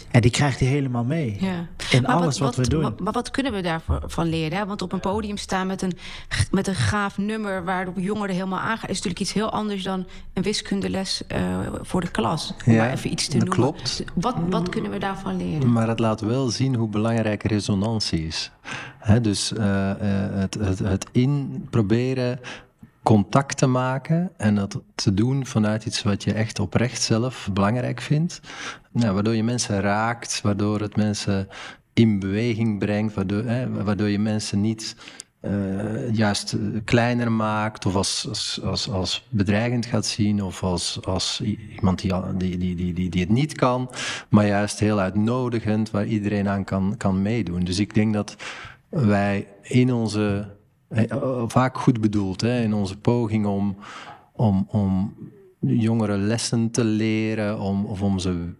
S2: En die krijgt hij helemaal mee.
S4: Ja.
S2: In
S4: maar
S2: alles wat,
S4: wat,
S2: we doen.
S4: Maar, maar wat kunnen we daarvan leren? Hè? Want op een podium staan met een, met een gaaf nummer waarop jongeren helemaal aangaan, is natuurlijk iets heel anders dan een wiskundeles uh, voor de klas. Om
S3: ja,
S4: maar even iets te
S3: dat
S4: noemen.
S3: Klopt.
S4: Wat, wat kunnen we daarvan leren?
S3: Maar het laat wel zien hoe belangrijk resonantie is. He, dus uh, uh, het, het, het in proberen contact te maken en dat te doen vanuit iets wat je echt oprecht zelf belangrijk vindt. Nou, waardoor je mensen raakt, waardoor het mensen in beweging brengt, waardoor, hè, waardoor je mensen niet uh, juist kleiner maakt of als, als, als, als bedreigend gaat zien of als, als iemand die, die, die, die, die het niet kan, maar juist heel uitnodigend waar iedereen aan kan, kan meedoen. Dus ik denk dat wij in onze... vaak goed bedoeld, hè, in onze poging om, om, om jongeren lessen te leren, om, of om ze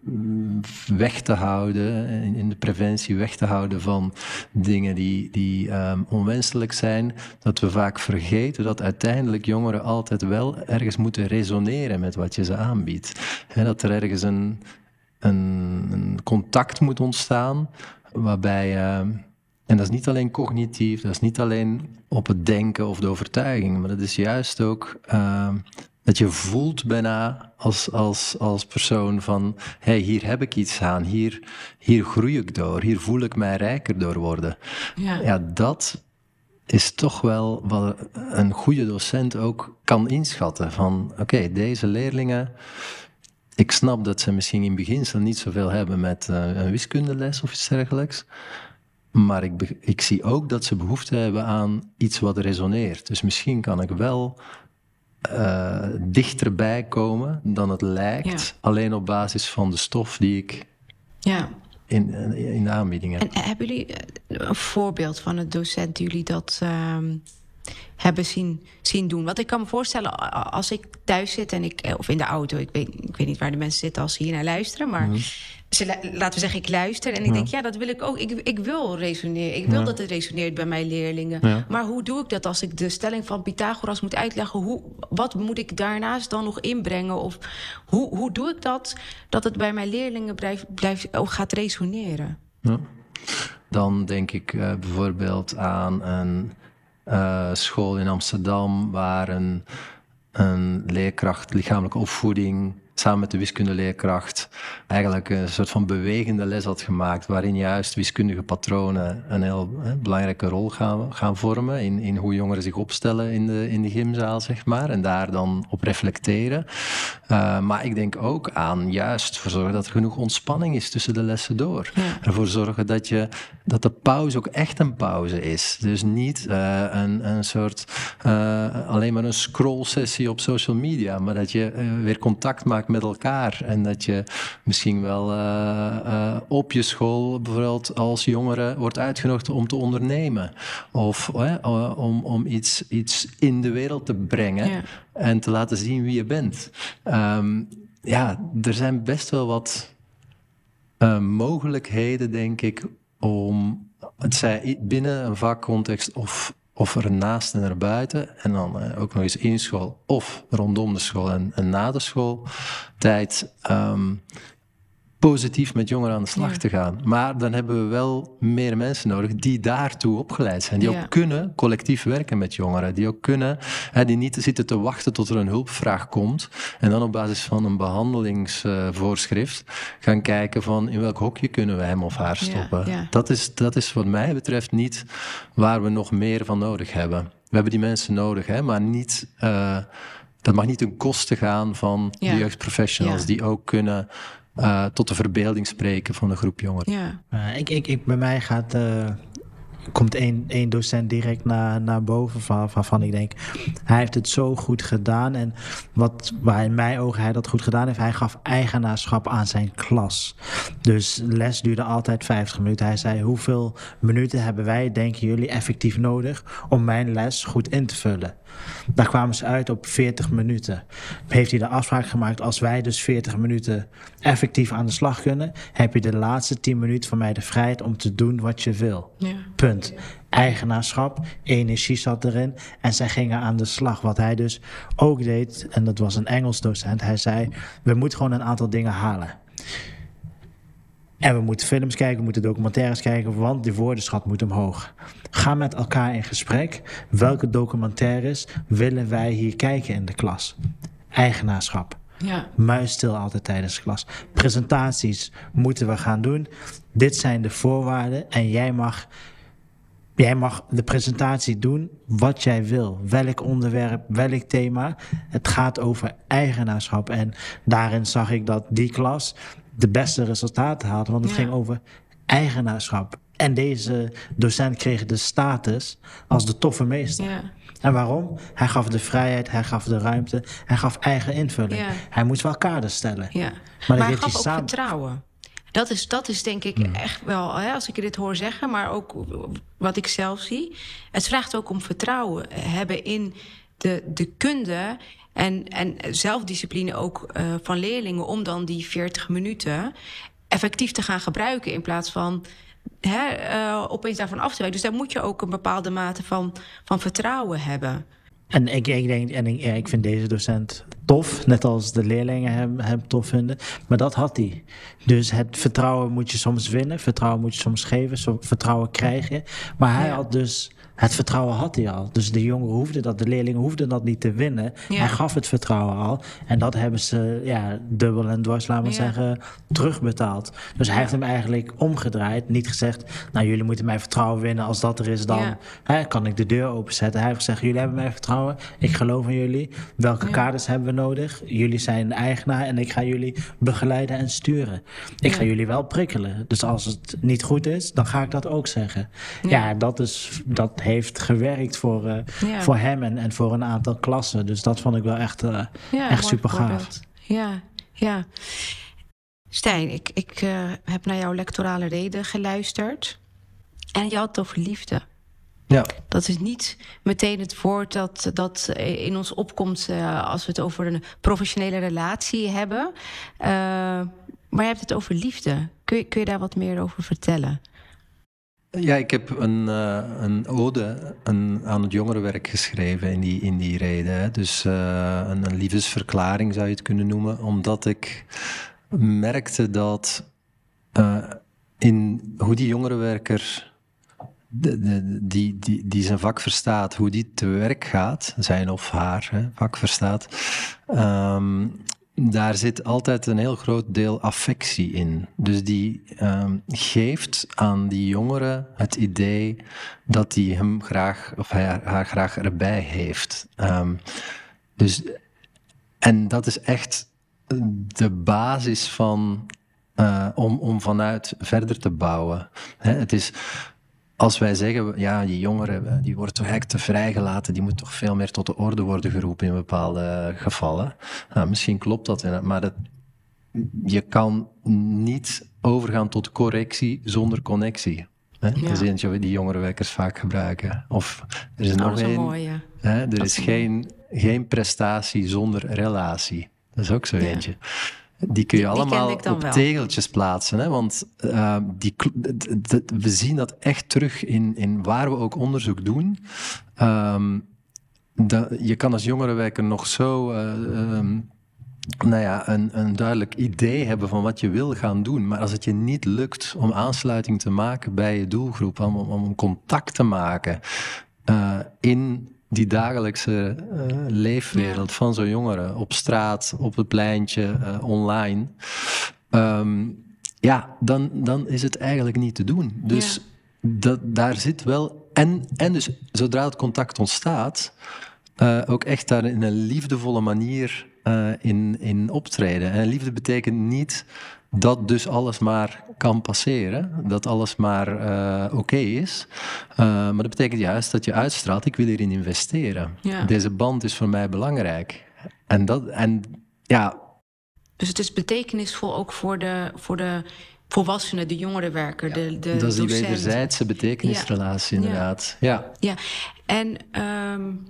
S3: weg te houden, in de preventie weg te houden van dingen die, die um, onwenselijk zijn, dat we vaak vergeten dat uiteindelijk jongeren altijd wel ergens moeten resoneren met wat je ze aanbiedt. He, dat er ergens een, een, een contact moet ontstaan, waarbij... Uh, En dat is niet alleen cognitief, dat is niet alleen op het denken of de overtuiging, maar dat is juist ook uh, dat je voelt bijna als, als, als persoon van, hé, hey, hier heb ik iets aan, hier, hier groei ik door, hier voel ik mij rijker door worden. Ja, ja dat is toch wel wat een goede docent ook kan inschatten van, oké, okay, deze leerlingen... Ik snap dat ze misschien in beginsel niet zoveel hebben met uh, een wiskundeles of iets dergelijks. Maar ik, ik zie ook dat ze behoefte hebben aan iets wat resoneert. Dus misschien kan ik wel uh, dichterbij komen dan het lijkt. Ja. Alleen op basis van de stof die ik ja. in, in de aanbieding heb.
S4: En hebben jullie een voorbeeld van een docent die jullie dat uh, hebben zien, zien doen? Want ik kan me voorstellen, als ik thuis zit en ik, of in de auto... Ik weet, ik weet niet waar de mensen zitten als ze hier naar luisteren, maar... Mm. Ze, laten we zeggen, ik luister en ik ja. denk, ja, dat wil ik ook. Ik, ik wil resoneren. Ik wil ja. dat het resoneert bij mijn leerlingen. Ja. Maar hoe doe ik dat als ik de stelling van Pythagoras moet uitleggen? Hoe, wat moet ik daarnaast dan nog inbrengen? Of hoe, hoe doe ik dat, dat het bij mijn leerlingen blijft, blijft, ook gaat resoneren?
S3: Ja. Dan denk ik uh, bijvoorbeeld aan een uh, school in Amsterdam... waar een, een leerkracht lichamelijke opvoeding... samen met de wiskundeleerkracht eigenlijk een soort van bewegende les had gemaakt, waarin juist wiskundige patronen een heel hè, belangrijke rol gaan, gaan vormen in, in hoe jongeren zich opstellen in de, in de gymzaal, zeg maar, en daar dan op reflecteren. Uh, maar ik denk ook aan juist voor zorgen dat er genoeg ontspanning is tussen de lessen door. Ja. Ervoor zorgen dat, je, dat de pauze ook echt een pauze is. Dus niet uh, een, een soort uh, alleen maar een scroll-sessie op social media, maar dat je uh, weer contact maakt met elkaar. En dat je misschien wel uh, uh, op je school bijvoorbeeld als jongere wordt uitgenodigd om te ondernemen. Of uh, uh, om, om iets, iets in de wereld te brengen ja. en te laten zien wie je bent. Um, ja, er zijn best wel wat uh, mogelijkheden, denk ik, om het zij binnen een vakcontext of Of ernaast en erbuiten. En dan uh, ook nog eens in school of rondom de school en, en na de schooltijd um, positief met jongeren aan de slag ja. te gaan. Maar dan hebben we wel meer mensen nodig die daartoe opgeleid zijn. Die ja. ook kunnen collectief werken met jongeren. Die ook kunnen, hè, die niet zitten te wachten tot er een hulpvraag komt. En dan op basis van een behandelingsvoorschrift uh, gaan kijken van in welk hokje kunnen we hem of haar stoppen. Ja, ja. Dat is, dat is wat mij betreft niet waar we nog meer van nodig hebben. We hebben die mensen nodig, hè, maar niet... Uh, dat mag niet ten koste gaan van ja. de jeugdprofessionals ja. die ook kunnen... Uh, tot de verbeelding spreken van een groep jongeren.
S2: Ja. Uh, ik, ik, ik, bij mij gaat, uh, komt één, één docent direct naar, naar boven van, waarvan ik denk... hij heeft het zo goed gedaan. En wat, waar in mijn ogen hij dat goed gedaan heeft... hij gaf eigenaarschap aan zijn klas. Dus les duurde altijd vijftig minuten. Hij zei, hoeveel minuten hebben wij, denken jullie, effectief nodig... om mijn les goed in te vullen? Daar kwamen ze uit op veertig minuten. Heeft hij de afspraak gemaakt, als wij dus veertig minuten effectief aan de slag kunnen... heb je de laatste tien minuten van mij de vrijheid om te doen wat je wil. Ja. Punt. Eigenaarschap, energie zat erin en zij gingen aan de slag. Wat hij dus ook deed, en dat was een Engels docent, hij zei... we moeten gewoon een aantal dingen halen. En we moeten films kijken, we moeten documentaires kijken, want die woordenschat moet omhoog. Ga met elkaar in gesprek. Welke documentaires willen wij hier kijken in de klas? Eigenaarschap.
S4: Ja.
S2: Muisstil altijd tijdens de klas. Presentaties moeten we gaan doen. Dit zijn de voorwaarden en jij mag, jij mag de presentatie doen wat jij wil. Welk onderwerp, welk thema. Het gaat over eigenaarschap. En daarin zag ik dat die klas de beste resultaten haalde, want het
S4: Ja.
S2: ging over eigenaarschap. En deze docent kreeg de status als de toffe meester.
S4: Ja.
S2: En waarom? Hij gaf de vrijheid, hij gaf de ruimte, hij gaf eigen invulling.
S4: Ja.
S2: Hij moest wel kaders stellen.
S4: Ja.
S2: Maar,
S4: Maar,
S2: dat
S4: hij
S2: heeft
S4: gaf
S2: hij
S4: ook
S2: samen.
S4: vertrouwen. Dat is, dat is denk ik
S2: Hmm.
S4: echt wel, hè, als ik dit hoor zeggen, maar ook wat ik zelf zie. Het vraagt ook om vertrouwen hebben in de, de kunde en, en zelfdiscipline ook uh, van leerlingen om dan die veertig minuten effectief te gaan gebruiken in plaats van hè, uh, opeens daarvan af te wijken. Dus daar moet je ook een bepaalde mate van, van vertrouwen hebben.
S2: En ik, ik denk, en ik, ja, ik vind deze docent tof, net als de leerlingen hem, hem tof vinden. Maar dat had hij. Dus het vertrouwen moet je soms winnen, vertrouwen moet je soms geven, so, vertrouwen krijg je. Maar hij
S4: Ja.
S2: had dus, het vertrouwen had hij al. Dus de jongeren hoefden dat, de leerlingen hoefden dat niet te winnen.
S4: Ja.
S2: Hij gaf het vertrouwen al. En dat hebben ze, ja, dubbel en dwars, laten we
S4: Ja.
S2: zeggen, terugbetaald. Dus hij heeft hem eigenlijk omgedraaid. Niet gezegd, nou jullie moeten mijn vertrouwen winnen. Als dat er is, dan
S4: Ja.
S2: hè, kan ik de deur openzetten. Hij heeft gezegd, jullie hebben mijn vertrouwen. Ik geloof in jullie. Welke
S4: Ja.
S2: kaders hebben we nodig? Jullie zijn de eigenaar en ik ga jullie begeleiden en sturen. Ik
S4: Ja.
S2: ga jullie wel prikkelen. Dus als het niet goed is, dan ga ik dat ook zeggen. Ja,
S4: Ja.
S2: dat, is, dat heeft gewerkt voor, uh,
S4: Ja.
S2: voor hem en, en voor een aantal klassen. Dus dat vond ik wel echt, uh,
S4: Ja,
S2: echt
S4: mooi
S2: super gaaf.
S4: voorbeeld. Ja, ja. Stijn, ik, ik uh, heb naar jouw lectorale reden geluisterd. En je had het over liefde.
S3: Ja.
S4: Dat is niet meteen het woord dat, dat in ons opkomt uh, als we het over een professionele relatie hebben. Uh, maar je hebt het over liefde. Kun je, kun je daar wat meer over vertellen?
S3: Ja, ik heb een, uh, een ode een, aan het jongerenwerk geschreven in die, in die reden. Hè. Dus uh, een, een liefdesverklaring zou je het kunnen noemen. Omdat ik merkte dat uh, in hoe die jongerenwerker de, de, die, die, die zijn vak verstaat, hoe die te werk gaat, zijn of haar hè, vak verstaat, um, daar zit altijd een heel groot deel affectie in. Dus die um, geeft aan die jongeren het idee dat hij hem graag of hij haar graag erbij heeft. Um, dus, en dat is echt de basis van uh, om, om vanuit verder te bouwen. Hè, het is als wij zeggen, ja, die jongeren, die wordt toch eigenlijk te vrijgelaten, die moet toch veel meer tot de orde worden geroepen in bepaalde gevallen. Nou, misschien klopt dat, maar dat, je kan niet overgaan tot correctie zonder connectie. Hè? Ja. Dat is eentje wat die jongerenwerkers vaak gebruiken. Of er is
S4: oh,
S3: nog één.
S4: Mooie.
S3: Er dat is geen, geen prestatie zonder relatie. Dat is ook zo eentje. Ja. Die kun je die, allemaal die op wel. tegeltjes plaatsen. Hè? Want uh, die, d- d- d- we zien dat echt terug in, in waar we ook onderzoek doen. Um, de, je kan als jongerenwerker nog zo uh, um, nou ja, een, een duidelijk idee hebben van wat je wil gaan doen. Maar als het je niet lukt om aansluiting te maken bij je doelgroep, om, om, om contact te maken uh, in die dagelijkse uh, leefwereld ja. van zo'n jongere, op straat, op het pleintje, uh, online, um, ja, dan, dan is het eigenlijk niet te doen. Dus ja. dat, daar zit wel, en, en dus zodra het contact ontstaat, uh, ook echt daar in een liefdevolle manier uh, in, in optreden. En liefde betekent niet dat dus alles maar kan passeren, dat alles maar uh, oké okay is. Uh, maar dat betekent juist dat je uitstraalt, ik wil hierin investeren. Ja. Deze band is voor mij belangrijk. En dat, en ja.
S4: Dus het is betekenisvol ook voor de, voor de volwassenen, de jongerenwerker, ja. de, de
S3: Dat is die
S4: docent.
S3: wederzijdse betekenisrelatie, ja. inderdaad. Ja.
S4: ja. En um,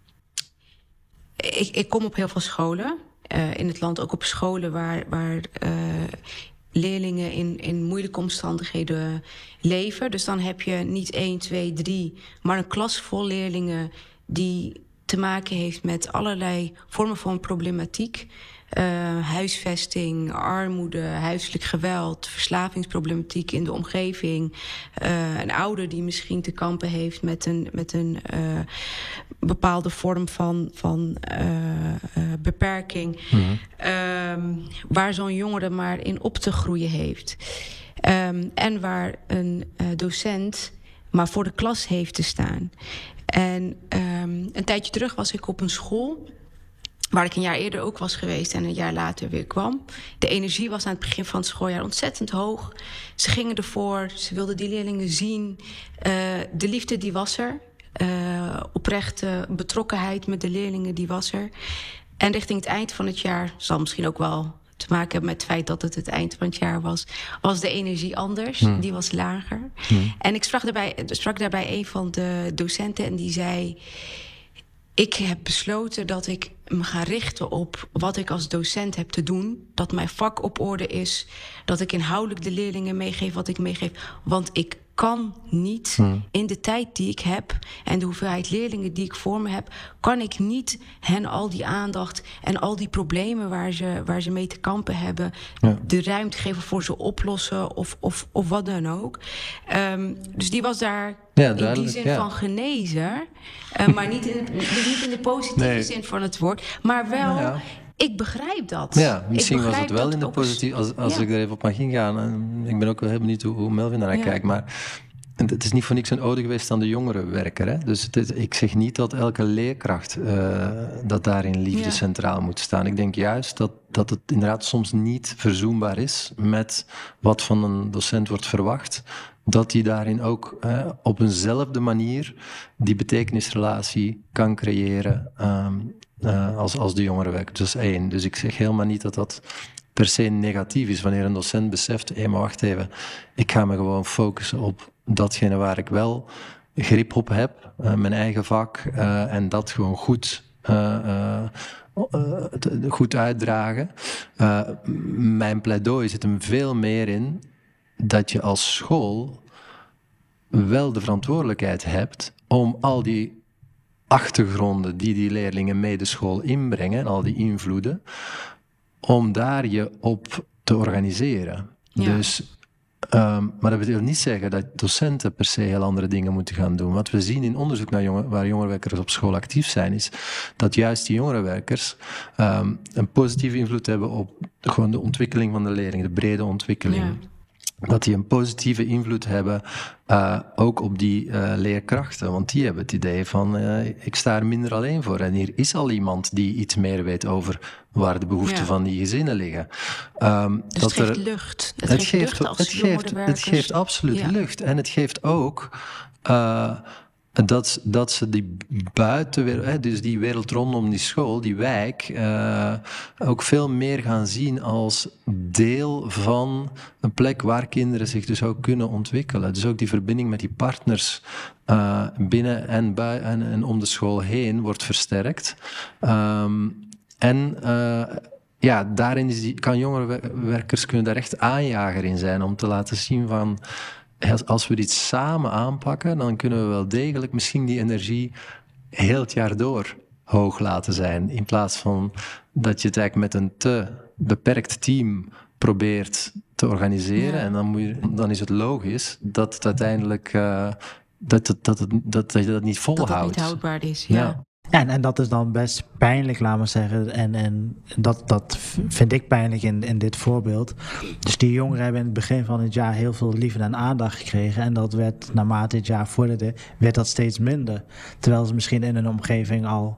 S4: ik, ik kom op heel veel scholen. Uh, in het land ook op scholen waar, waar uh, leerlingen in, in moeilijke omstandigheden leven. Dus dan heb je niet één, twee, drie, maar een klas vol leerlingen die te maken heeft met allerlei vormen van problematiek. uh, huisvesting, armoede, huiselijk geweld, verslavingsproblematiek in de omgeving. Uh, een ouder die misschien te kampen heeft met een, met een uh, bepaalde vorm van, van uh, uh, beperking. Mm-hmm. Um, waar zo'n jongere maar in op te groeien heeft. Um, en waar een uh, docent maar voor de klas heeft te staan. En um, een tijdje terug was ik op een school waar ik een jaar eerder ook was geweest en een jaar later weer kwam. De energie was aan het begin van het schooljaar ontzettend hoog. Ze gingen ervoor, ze wilden die leerlingen zien. Uh, de liefde die was er. Uh, oprechte betrokkenheid met de leerlingen die was er. En richting het eind van het jaar, zal misschien ook wel te maken hebben met het feit dat het het eind van het jaar was, was de energie anders. Hmm. Die was lager. Hmm. En ik sprak daarbij, sprak daarbij een van de docenten en die zei: ik heb besloten dat ik me ga richten op wat ik als docent heb te doen. Dat mijn vak op orde is. Dat ik inhoudelijk de leerlingen meegeef wat ik meegeef. Want ik kan niet hmm. in de tijd die ik heb en de hoeveelheid leerlingen die ik voor me heb, kan ik niet hen al die aandacht en al die problemen waar ze, waar ze mee te kampen hebben, ja. de ruimte geven voor ze oplossen of, of, of wat dan ook. Um, dus die was daar ja, in die zin ja. van genezer, uh, maar niet in, dus niet in de positieve nee. zin van het woord, maar wel. Ja. Ik begrijp dat.
S3: Ja, misschien was het wel in de positieve. Als, als ja. ik er even op mag ingaan. En ik ben ook wel heel benieuwd hoe, hoe Melvin naar ja. kijkt. Maar het is niet voor niks een ode geweest aan de jongerenwerker. Hè? Dus het is, ik zeg niet dat elke leerkracht uh, dat daarin liefde ja. centraal moet staan. Ik denk juist dat, dat het inderdaad soms niet verzoenbaar is met wat van een docent wordt verwacht. Dat hij daarin ook uh, op eenzelfde manier die betekenisrelatie kan creëren. Um, Uh, als, als de jongerenwerker. Dat is één. Dus ik zeg helemaal niet dat dat per se negatief is. Wanneer een docent beseft, hé, maar wacht even, ik ga me gewoon focussen op datgene waar ik wel grip op heb, uh, mijn eigen vak, uh, en dat gewoon goed, uh, uh, uh, goed uitdragen. Uh, mijn pleidooi zit hem veel meer in dat je als school wel de verantwoordelijkheid hebt om al die achtergronden die die leerlingen mee de school inbrengen, en al die invloeden, om daar je op te organiseren. Ja. Dus, um, maar dat wil niet zeggen dat docenten per se heel andere dingen moeten gaan doen. Wat we zien in onderzoek naar jongen, waar jongerenwerkers op school actief zijn, is dat juist die jongerenwerkers um, een positieve invloed hebben op gewoon de ontwikkeling van de leerling, de brede ontwikkeling. Ja. Dat die een positieve invloed hebben, uh, ook op die uh, leerkrachten. Want die hebben het idee van, uh, ik sta er minder alleen voor. En hier is al iemand die iets meer weet over waar de behoeften ja. van die gezinnen liggen. Um,
S4: dus
S3: dat
S4: het geeft
S3: er,
S4: lucht. Het, het geeft lucht als
S3: het geeft, het geeft absoluut ja. lucht. En het geeft ook Uh, Dat, dat ze die buitenwereld, dus die wereld rondom die school, die wijk, uh, ook veel meer gaan zien als deel van een plek waar kinderen zich dus ook kunnen ontwikkelen. Dus ook die verbinding met die partners uh, binnen en, bui- en, en om de school heen wordt versterkt. Um, en uh, ja, daarin is die, kan jongerenwerkers kunnen daar echt aanjager in zijn om te laten zien van, als we dit samen aanpakken, dan kunnen we wel degelijk misschien die energie heel het jaar door hoog laten zijn. In plaats van dat je het eigenlijk met een te beperkt team probeert te organiseren. Ja. En dan, moet je, dan is het logisch dat het uiteindelijk uh, dat, het, dat, het, dat, dat je dat niet volhoudt.
S4: Dat het niet houdbaar is, ja. ja.
S2: En, en dat is dan best pijnlijk, laat maar zeggen. En, en dat, dat vind ik pijnlijk in, in dit voorbeeld. Dus die jongeren hebben in het begin van het jaar heel veel liefde en aandacht gekregen. En dat werd, naarmate het jaar vorderde, werd dat steeds minder. Terwijl ze misschien in hun omgeving al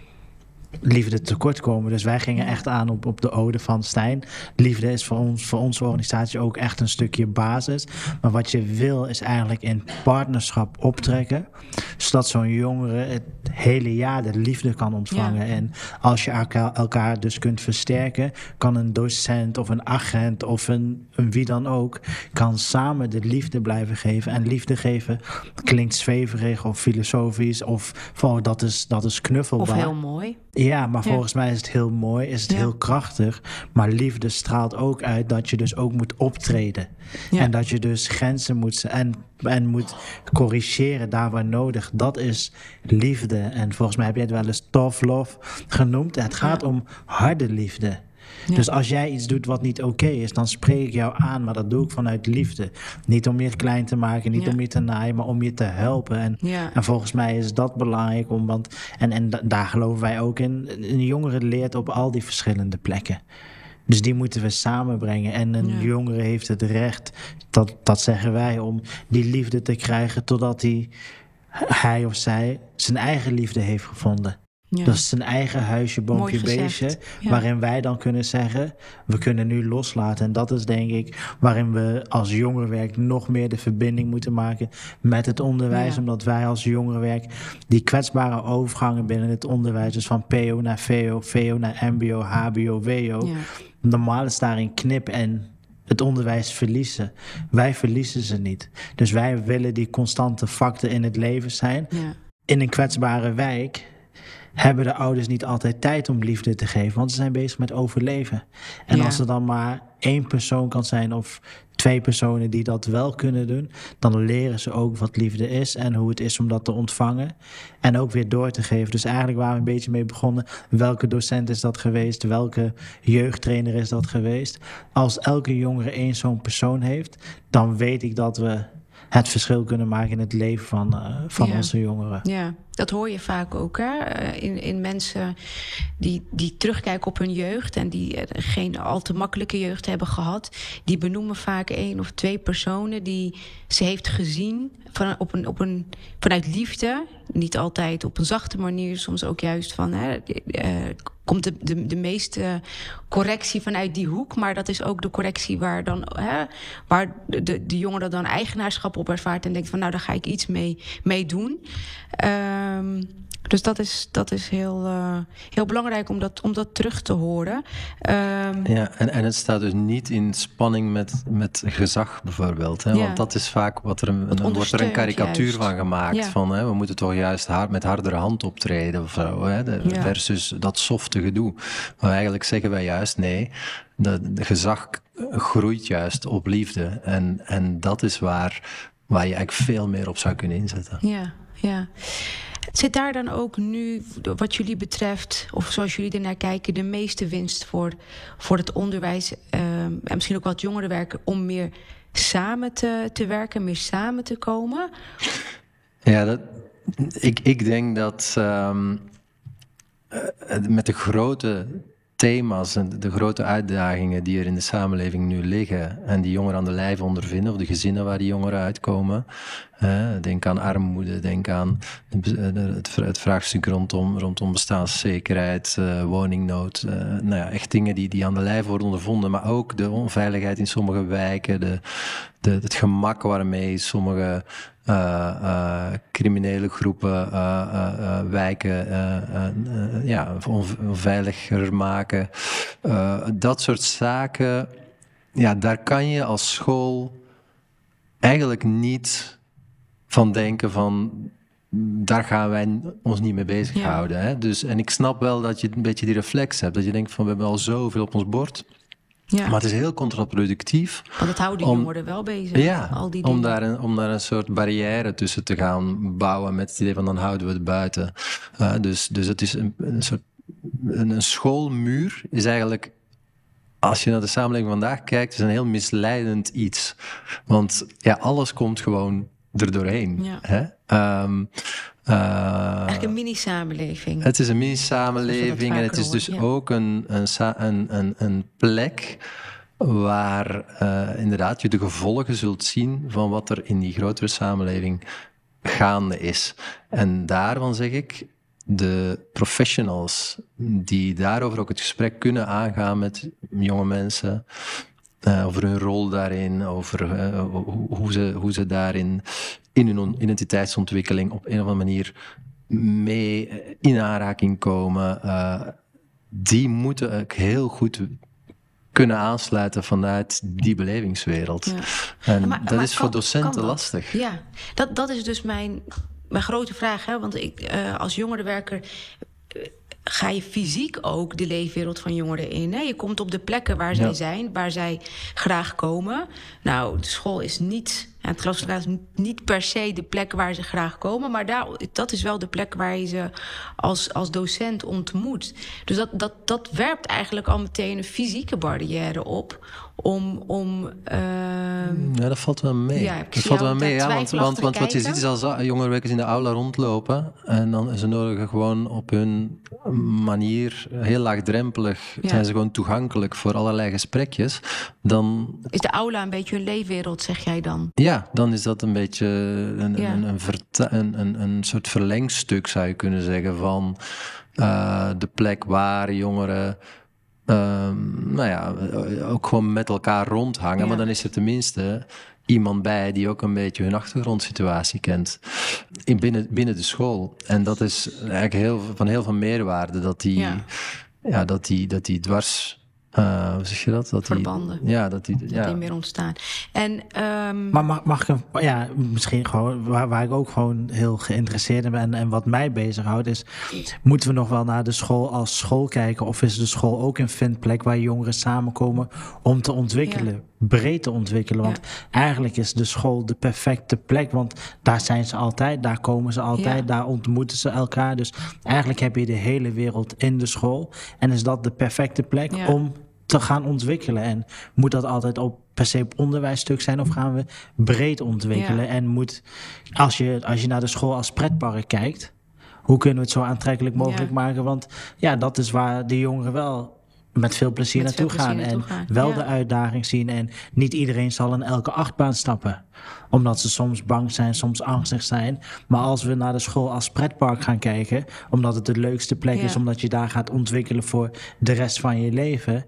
S2: liefde tekort komen. Dus wij gingen echt aan op, op de ode van Stijn. Liefde is voor ons, voor onze organisatie ook echt een stukje basis. Maar wat je wil is eigenlijk in partnerschap optrekken, zodat zo'n jongere het hele jaar de liefde kan ontvangen. Ja. En als je elkaar, elkaar dus kunt versterken, kan een docent of een agent of een, een wie dan ook, kan samen de liefde blijven geven. En liefde geven klinkt zweverig of filosofisch of oh, dat is, dat is knuffelbaar.
S4: Of heel mooi.
S2: Ja, maar volgens ja. mij is het heel mooi, is het ja. heel krachtig. Maar liefde straalt ook uit dat je dus ook moet optreden. Ja. En dat je dus grenzen moet en, en moet corrigeren daar waar nodig. Dat is liefde. En volgens mij heb je het wel eens tough love genoemd. Het gaat ja. om harde liefde. Ja. Dus als jij iets doet wat niet oké okay is, dan spreek ik jou aan, maar dat doe ik vanuit liefde. Niet om je klein te maken, niet ja. om je te naaien, maar om je te helpen. En, ja. en volgens mij is dat belangrijk, om, want, en, en da- daar geloven wij ook in. Een jongere leert op al die verschillende plekken. Dus die moeten we samenbrengen. En een ja. jongere heeft het recht, dat, dat zeggen wij, om die liefde te krijgen totdat hij, hij of zij zijn eigen liefde heeft gevonden. Ja. Dat is zijn eigen huisje, boompje, beestje. Ja. Waarin wij dan kunnen zeggen, we kunnen nu loslaten. En dat is denk ik waarin we als jongerenwerk nog meer de verbinding moeten maken met het onderwijs. Ja. Omdat wij als jongerenwerk die kwetsbare overgangen binnen het onderwijs, dus van P O naar V O, V O naar M B O, H B O, W O. Ja. Normaal is daarin knip en het onderwijs verliezen. Wij verliezen ze niet. Dus wij willen die constante factor in het leven zijn. Ja. In een kwetsbare wijk hebben de ouders niet altijd tijd om liefde te geven, want ze zijn bezig met overleven. En ja. als er dan maar één persoon kan zijn of twee personen die dat wel kunnen doen, dan leren ze ook wat liefde is en hoe het is om dat te ontvangen en ook weer door te geven. Dus eigenlijk waren we een beetje mee begonnen, welke docent is dat geweest, welke jeugdtrainer is dat geweest. Als elke jongere één zo'n persoon heeft, dan weet ik dat we het verschil kunnen maken in het leven van, uh, van ja. onze jongeren.
S4: Ja, dat hoor je vaak ook, hè? In, in mensen die, die terugkijken op hun jeugd en die uh, geen al te makkelijke jeugd hebben gehad, die benoemen vaak één of twee personen die ze heeft gezien van, op een, op een, vanuit liefde. Niet altijd op een zachte manier, soms ook juist van, hè, uh, komt de, de, de meeste correctie vanuit die hoek, maar dat is ook de correctie waar dan hè, waar de, de, de jongere dan eigenaarschap op ervaart en denkt van, nou, daar ga ik iets mee, mee doen. Um, dus dat is, dat is heel, uh, heel belangrijk om dat, om dat terug te horen. Um,
S3: ja, en, en het staat dus niet in spanning met, met gezag bijvoorbeeld. Hè? Ja. Want dat is vaak wat er een, dan wordt er een karikatuur juist van gemaakt. Ja. Van, hè, we moeten toch juist hard, met hardere hand optreden of zo, hè? De, ja. Versus dat softe gedoe. Maar eigenlijk zeggen wij juist nee. De, de gezag groeit juist op liefde. En, en dat is waar, waar je eigenlijk veel meer op zou kunnen inzetten.
S4: Ja, ja. Zit daar dan ook nu, wat jullie betreft, of zoals jullie ernaar kijken, de meeste winst voor, voor het onderwijs um, en misschien ook wat jongerenwerk om meer samen te, te werken, meer samen te komen?
S3: Ja, dat, ik, ik denk dat um, met de grote thema's en de grote uitdagingen die er in de samenleving nu liggen en die jongeren aan de lijf ondervinden, of de gezinnen waar die jongeren uitkomen. Uh, denk aan armoede, denk aan het, het vraagstuk rondom, rondom bestaanszekerheid, uh, woningnood. Uh, nou ja, echt dingen die, die aan de lijf worden ondervonden, maar ook de onveiligheid in sommige wijken, de, de, het gemak waarmee sommige Uh, uh, criminele groepen uh, uh, uh, wijken uh, uh, uh, ja, onveiliger maken. Uh, dat soort zaken, ja, daar kan je als school eigenlijk niet van denken van, daar gaan wij ons niet mee bezighouden. Ja. Hè? Dus, en ik snap wel dat je een beetje die reflex hebt, dat je denkt van, we hebben al zoveel op ons bord. Ja. Maar het is heel contraproductief.
S4: Want het houdt de jongeren wel bezig.
S3: Ja, al die om, daar een, om daar een soort barrière tussen te gaan bouwen met het idee van dan houden we het buiten. Uh, dus, dus het is een, een soort een, een schoolmuur is eigenlijk, als je naar de samenleving vandaag kijkt, is een heel misleidend iets. Want ja, alles komt gewoon er doorheen. Ja. Hè? Um,
S4: Uh, Eigenlijk een mini-samenleving.
S3: Het is een mini-samenleving en het is dus hoort, ja. ook een, een, een, een, een plek waar uh, inderdaad je de gevolgen zult zien van wat er in die grotere samenleving gaande is. En daarvan zeg ik, de professionals die daarover ook het gesprek kunnen aangaan met jonge mensen, Uh, over hun rol daarin, over uh, hoe, hoe, ze, hoe ze daarin in hun identiteitsontwikkeling op een of andere manier mee in aanraking komen. Uh, die moeten ook heel goed kunnen aansluiten vanuit die belevingswereld. Ja. En maar, dat maar is kan, voor docenten lastig.
S4: Ja, dat, dat is dus mijn, mijn grote vraag. Hè? Want ik uh, als jongerenwerker Uh, ga je fysiek ook de leefwereld van jongeren in. Hè? Je komt op de plekken waar zij ja. zijn, waar zij graag komen. Nou, de school is niet En het kloosterkaas is niet per se de plek waar ze graag komen, maar daar, dat is wel de plek waar je ze als, als docent ontmoet. Dus dat, dat, dat werpt eigenlijk al meteen een fysieke barrière op. Om. om uh...
S3: Ja, dat valt wel mee.
S4: Ja,
S3: dat valt wel mee, ja. Want, want, want wat je ziet is als jongerenwerkers in de aula rondlopen. En dan ze nodigen gewoon op hun manier, heel laagdrempelig, ja. zijn ze gewoon toegankelijk voor allerlei gesprekjes. Dan
S4: is de aula een beetje hun leefwereld, zeg jij dan?
S3: Ja, dan is dat een beetje een,
S4: ja.
S3: een, een, verta- een, een, een soort verlengstuk, zou je kunnen zeggen, van uh, de plek waar jongeren Um, nou ja, ook gewoon met elkaar rondhangen. Ja. Maar dan is er tenminste iemand bij die ook een beetje hun achtergrondsituatie kent. In binnen, binnen de school. En dat is eigenlijk heel, van heel veel meerwaarde. Dat die, ja. Ja, dat die, dat die dwars... Uh, hoe zeg je dat? dat
S4: Verbanden.
S3: Die, ja, dat die,
S4: dat
S3: ja.
S4: die meer ontstaan. En, um...
S2: Maar mag, mag ik een, ja, misschien gewoon, waar, waar ik ook gewoon heel geïnteresseerd in ben en, en wat mij bezighoudt is, moeten we nog wel naar de school als school kijken? Of is de school ook een vindplek waar jongeren samenkomen om te ontwikkelen? Ja. Breed te ontwikkelen. Want ja. eigenlijk is de school de perfecte plek. Want daar zijn ze altijd, daar komen ze altijd, ja. daar ontmoeten ze elkaar. Dus eigenlijk heb je de hele wereld in de school. En is dat de perfecte plek ja. om te gaan ontwikkelen. En moet dat altijd op per se op onderwijsstuk zijn, of gaan we breed ontwikkelen? Ja. En moet, als je, als je naar de school als pretpark kijkt, hoe kunnen we het zo aantrekkelijk mogelijk ja. maken? Want ja, dat is waar de jongeren wel met veel plezier met naartoe veel gaan. Plezier naartoe en gaan. wel ja. de uitdaging zien. En niet iedereen zal in elke achtbaan stappen. Omdat ze soms bang zijn, soms angstig zijn. Maar als we naar de school als pretpark gaan kijken, omdat het de leukste plek ja. is, omdat je daar gaat ontwikkelen voor de rest van je leven,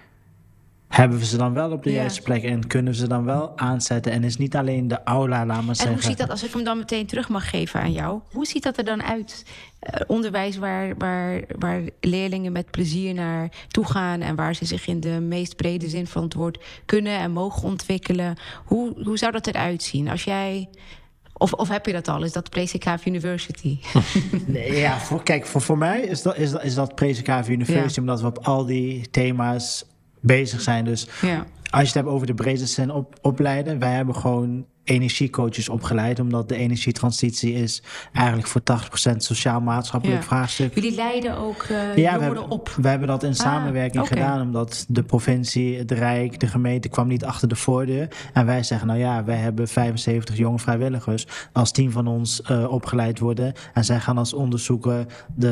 S2: hebben we ze dan wel op de ja. juiste plek en kunnen we ze dan wel aanzetten? En is niet alleen de aula, laat maar
S4: en
S2: zeggen.
S4: En hoe ziet dat, als ik hem dan meteen terug mag geven aan jou, hoe ziet dat er dan uit? Uh, onderwijs waar, waar, waar leerlingen met plezier naar toe gaan en waar ze zich in de meest brede zin van het woord kunnen en mogen ontwikkelen. Hoe, hoe zou dat eruit zien? Als jij... Of, of heb je dat al? Is dat Presikhaaf University?
S2: Nee, ja, voor, kijk, voor, voor mij is dat, is dat, is dat Presikhaaf University, ja. omdat we op al die thema's bezig zijn. Dus ja. als je het hebt over de brede zin op, opleiden, wij hebben gewoon energiecoaches opgeleid, omdat de energietransitie is eigenlijk voor tachtig procent sociaal-maatschappelijk ja. vraagstuk.
S4: Jullie leiden ook uh, ja, jongeren
S2: we,
S4: op?
S2: We hebben dat in samenwerking ah, okay. gedaan, omdat de provincie, het Rijk, de gemeente kwam niet achter de voordeur. En wij zeggen, nou ja, wij hebben vijfenzeventig jonge vrijwilligers. Als tien van ons uh, opgeleid worden en zij gaan als onderzoeker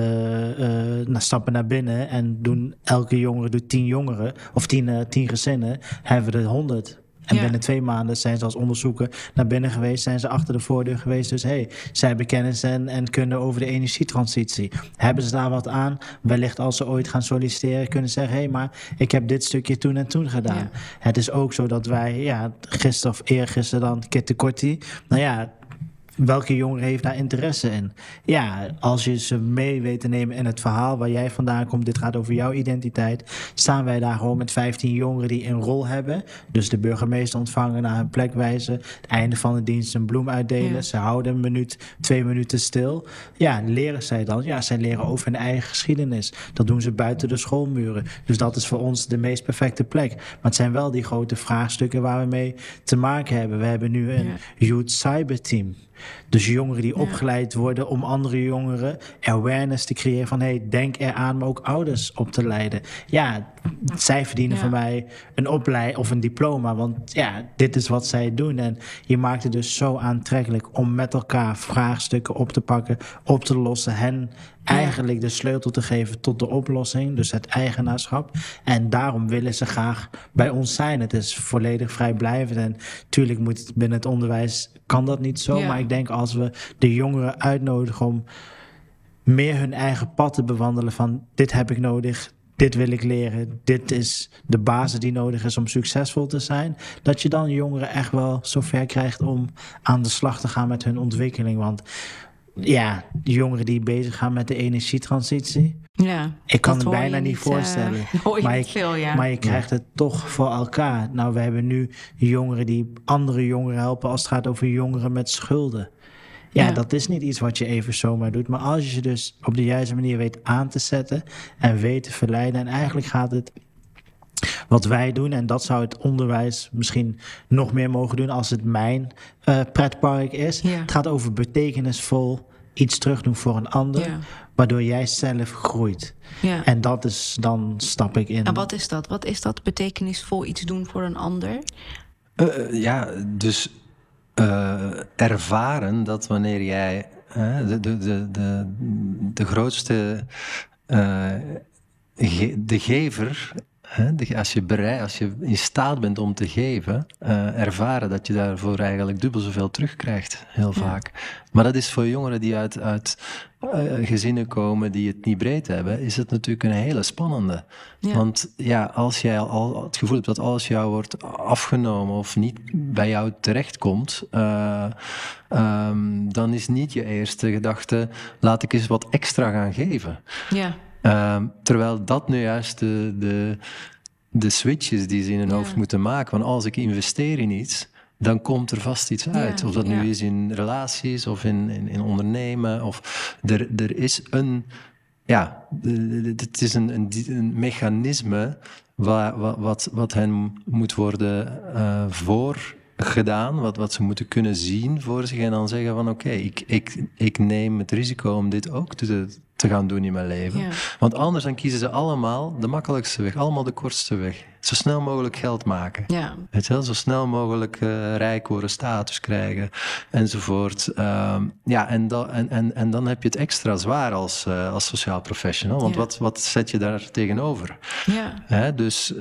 S2: de, uh, naar stappen naar binnen en doen elke jongere doet tien jongeren of tien, uh, tien gezinnen, hebben we er honderd. En ja. binnen twee maanden zijn ze als onderzoeker naar binnen geweest, zijn ze achter de voordeur geweest. Dus hé, hey, zij hebben kennis en, en kunnen over de energietransitie. Hebben ze daar wat aan? Wellicht als ze ooit gaan solliciteren, kunnen ze zeggen, hé, hey, maar ik heb dit stukje toen en toen gedaan. Ja. Het is ook zo dat wij, ja, gisteren of eergisteren dan Kitte Kortie, nou ja, welke jongere heeft daar interesse in? Ja, als je ze mee weet te nemen in het verhaal waar jij vandaan komt, dit gaat over jouw identiteit, staan wij daar gewoon met vijftien jongeren die een rol hebben. Dus de burgemeester ontvangen, naar hun plek wijzen, het einde van de dienst een bloem uitdelen. Ja. Ze houden een minuut, twee minuten stil. Ja, leren zij dan? Ja, zij leren over hun eigen geschiedenis. Dat doen ze buiten de schoolmuren. Dus dat is voor ons de meest perfecte plek. Maar het zijn wel die grote vraagstukken waar we mee te maken hebben. We hebben nu een ja. Youth Cyber Team. Dus jongeren die ja. opgeleid worden om andere jongeren awareness te creëren van hey, denk eraan, maar ook ouders op te leiden. Ja, zij verdienen ja. van mij een opleiding of een diploma, want ja, dit is wat zij doen. En je maakt het dus zo aantrekkelijk om met elkaar vraagstukken op te pakken, op te lossen, hen eigenlijk de sleutel te geven tot de oplossing, dus het eigenaarschap. En daarom willen ze graag bij ons zijn. Het is volledig vrijblijvend en tuurlijk moet het binnen het onderwijs, kan dat niet zo, ja. maar ik denk als we de jongeren uitnodigen om meer hun eigen pad te bewandelen van dit heb ik nodig, dit wil ik leren, dit is de basis die nodig is om succesvol te zijn, dat je dan jongeren echt wel zover krijgt om aan de slag te gaan met hun ontwikkeling. Want ja, de jongeren die bezig gaan met de energietransitie,
S4: ja,
S2: ik kan het bijna niet, niet voorstellen.
S4: Uh,
S2: maar, je,
S4: veel, ja.
S2: maar je krijgt het toch voor elkaar. Nou, we hebben nu jongeren die andere jongeren helpen als het gaat over jongeren met schulden. Ja, ja, dat is niet iets wat je even zomaar doet. Maar als je ze dus op de juiste manier weet aan te zetten en weet te verleiden. En eigenlijk gaat het wat wij doen. En dat zou het onderwijs misschien nog meer mogen doen als het mijn uh, pretpark is.
S4: Ja.
S2: Het gaat over betekenisvol iets terugdoen voor een ander,
S4: Ja.
S2: waardoor jij zelf groeit.
S4: Ja.
S2: En dat is, dan stap ik in.
S4: En wat is dat? Wat is dat betekenisvol iets doen voor een ander?
S3: Uh, ja, dus uh, ervaren dat wanneer jij uh, de, de, de, de, de grootste, uh, ge, de gever, uh, de, als, je bereid, als je in staat bent om te geven, uh, ervaren dat je daarvoor eigenlijk dubbel zoveel terugkrijgt, heel ja. vaak. Maar dat is voor jongeren die uit, uit uh, gezinnen komen die het niet breed hebben, is het natuurlijk een hele spannende. Ja. Want ja, als jij al het gevoel hebt dat alles jou wordt afgenomen of niet bij jou terechtkomt, uh, um, dan is niet je eerste gedachte, laat ik eens wat extra gaan geven.
S4: Ja.
S3: Um, terwijl dat nu juist de, de, de switches die ze in hun ja. hoofd moeten maken. Want als ik investeer in iets, dan komt er vast iets uit. Ja, of dat ja. nu is in relaties of in, in, in ondernemen. Of er, er is een... Ja, het is een, een, een mechanisme wat, wat, wat hen moet worden uh, voorgedaan. Wat, wat ze moeten kunnen zien voor zich. En dan zeggen van oké, okay, ik, ik, ik neem het risico om dit ook te, te gaan doen in mijn leven. Ja. Want anders dan kiezen ze allemaal de makkelijkste weg. Allemaal de kortste weg. Zo snel mogelijk geld maken. Ja. Weet je wel? Zo snel mogelijk uh, rijk worden, status krijgen, enzovoort. Um, ja, en, da- en, en, en dan heb je het extra zwaar als, uh, als sociaal professional. Want ja. wat, wat zet je daar tegenover? Ja. Hè? Dus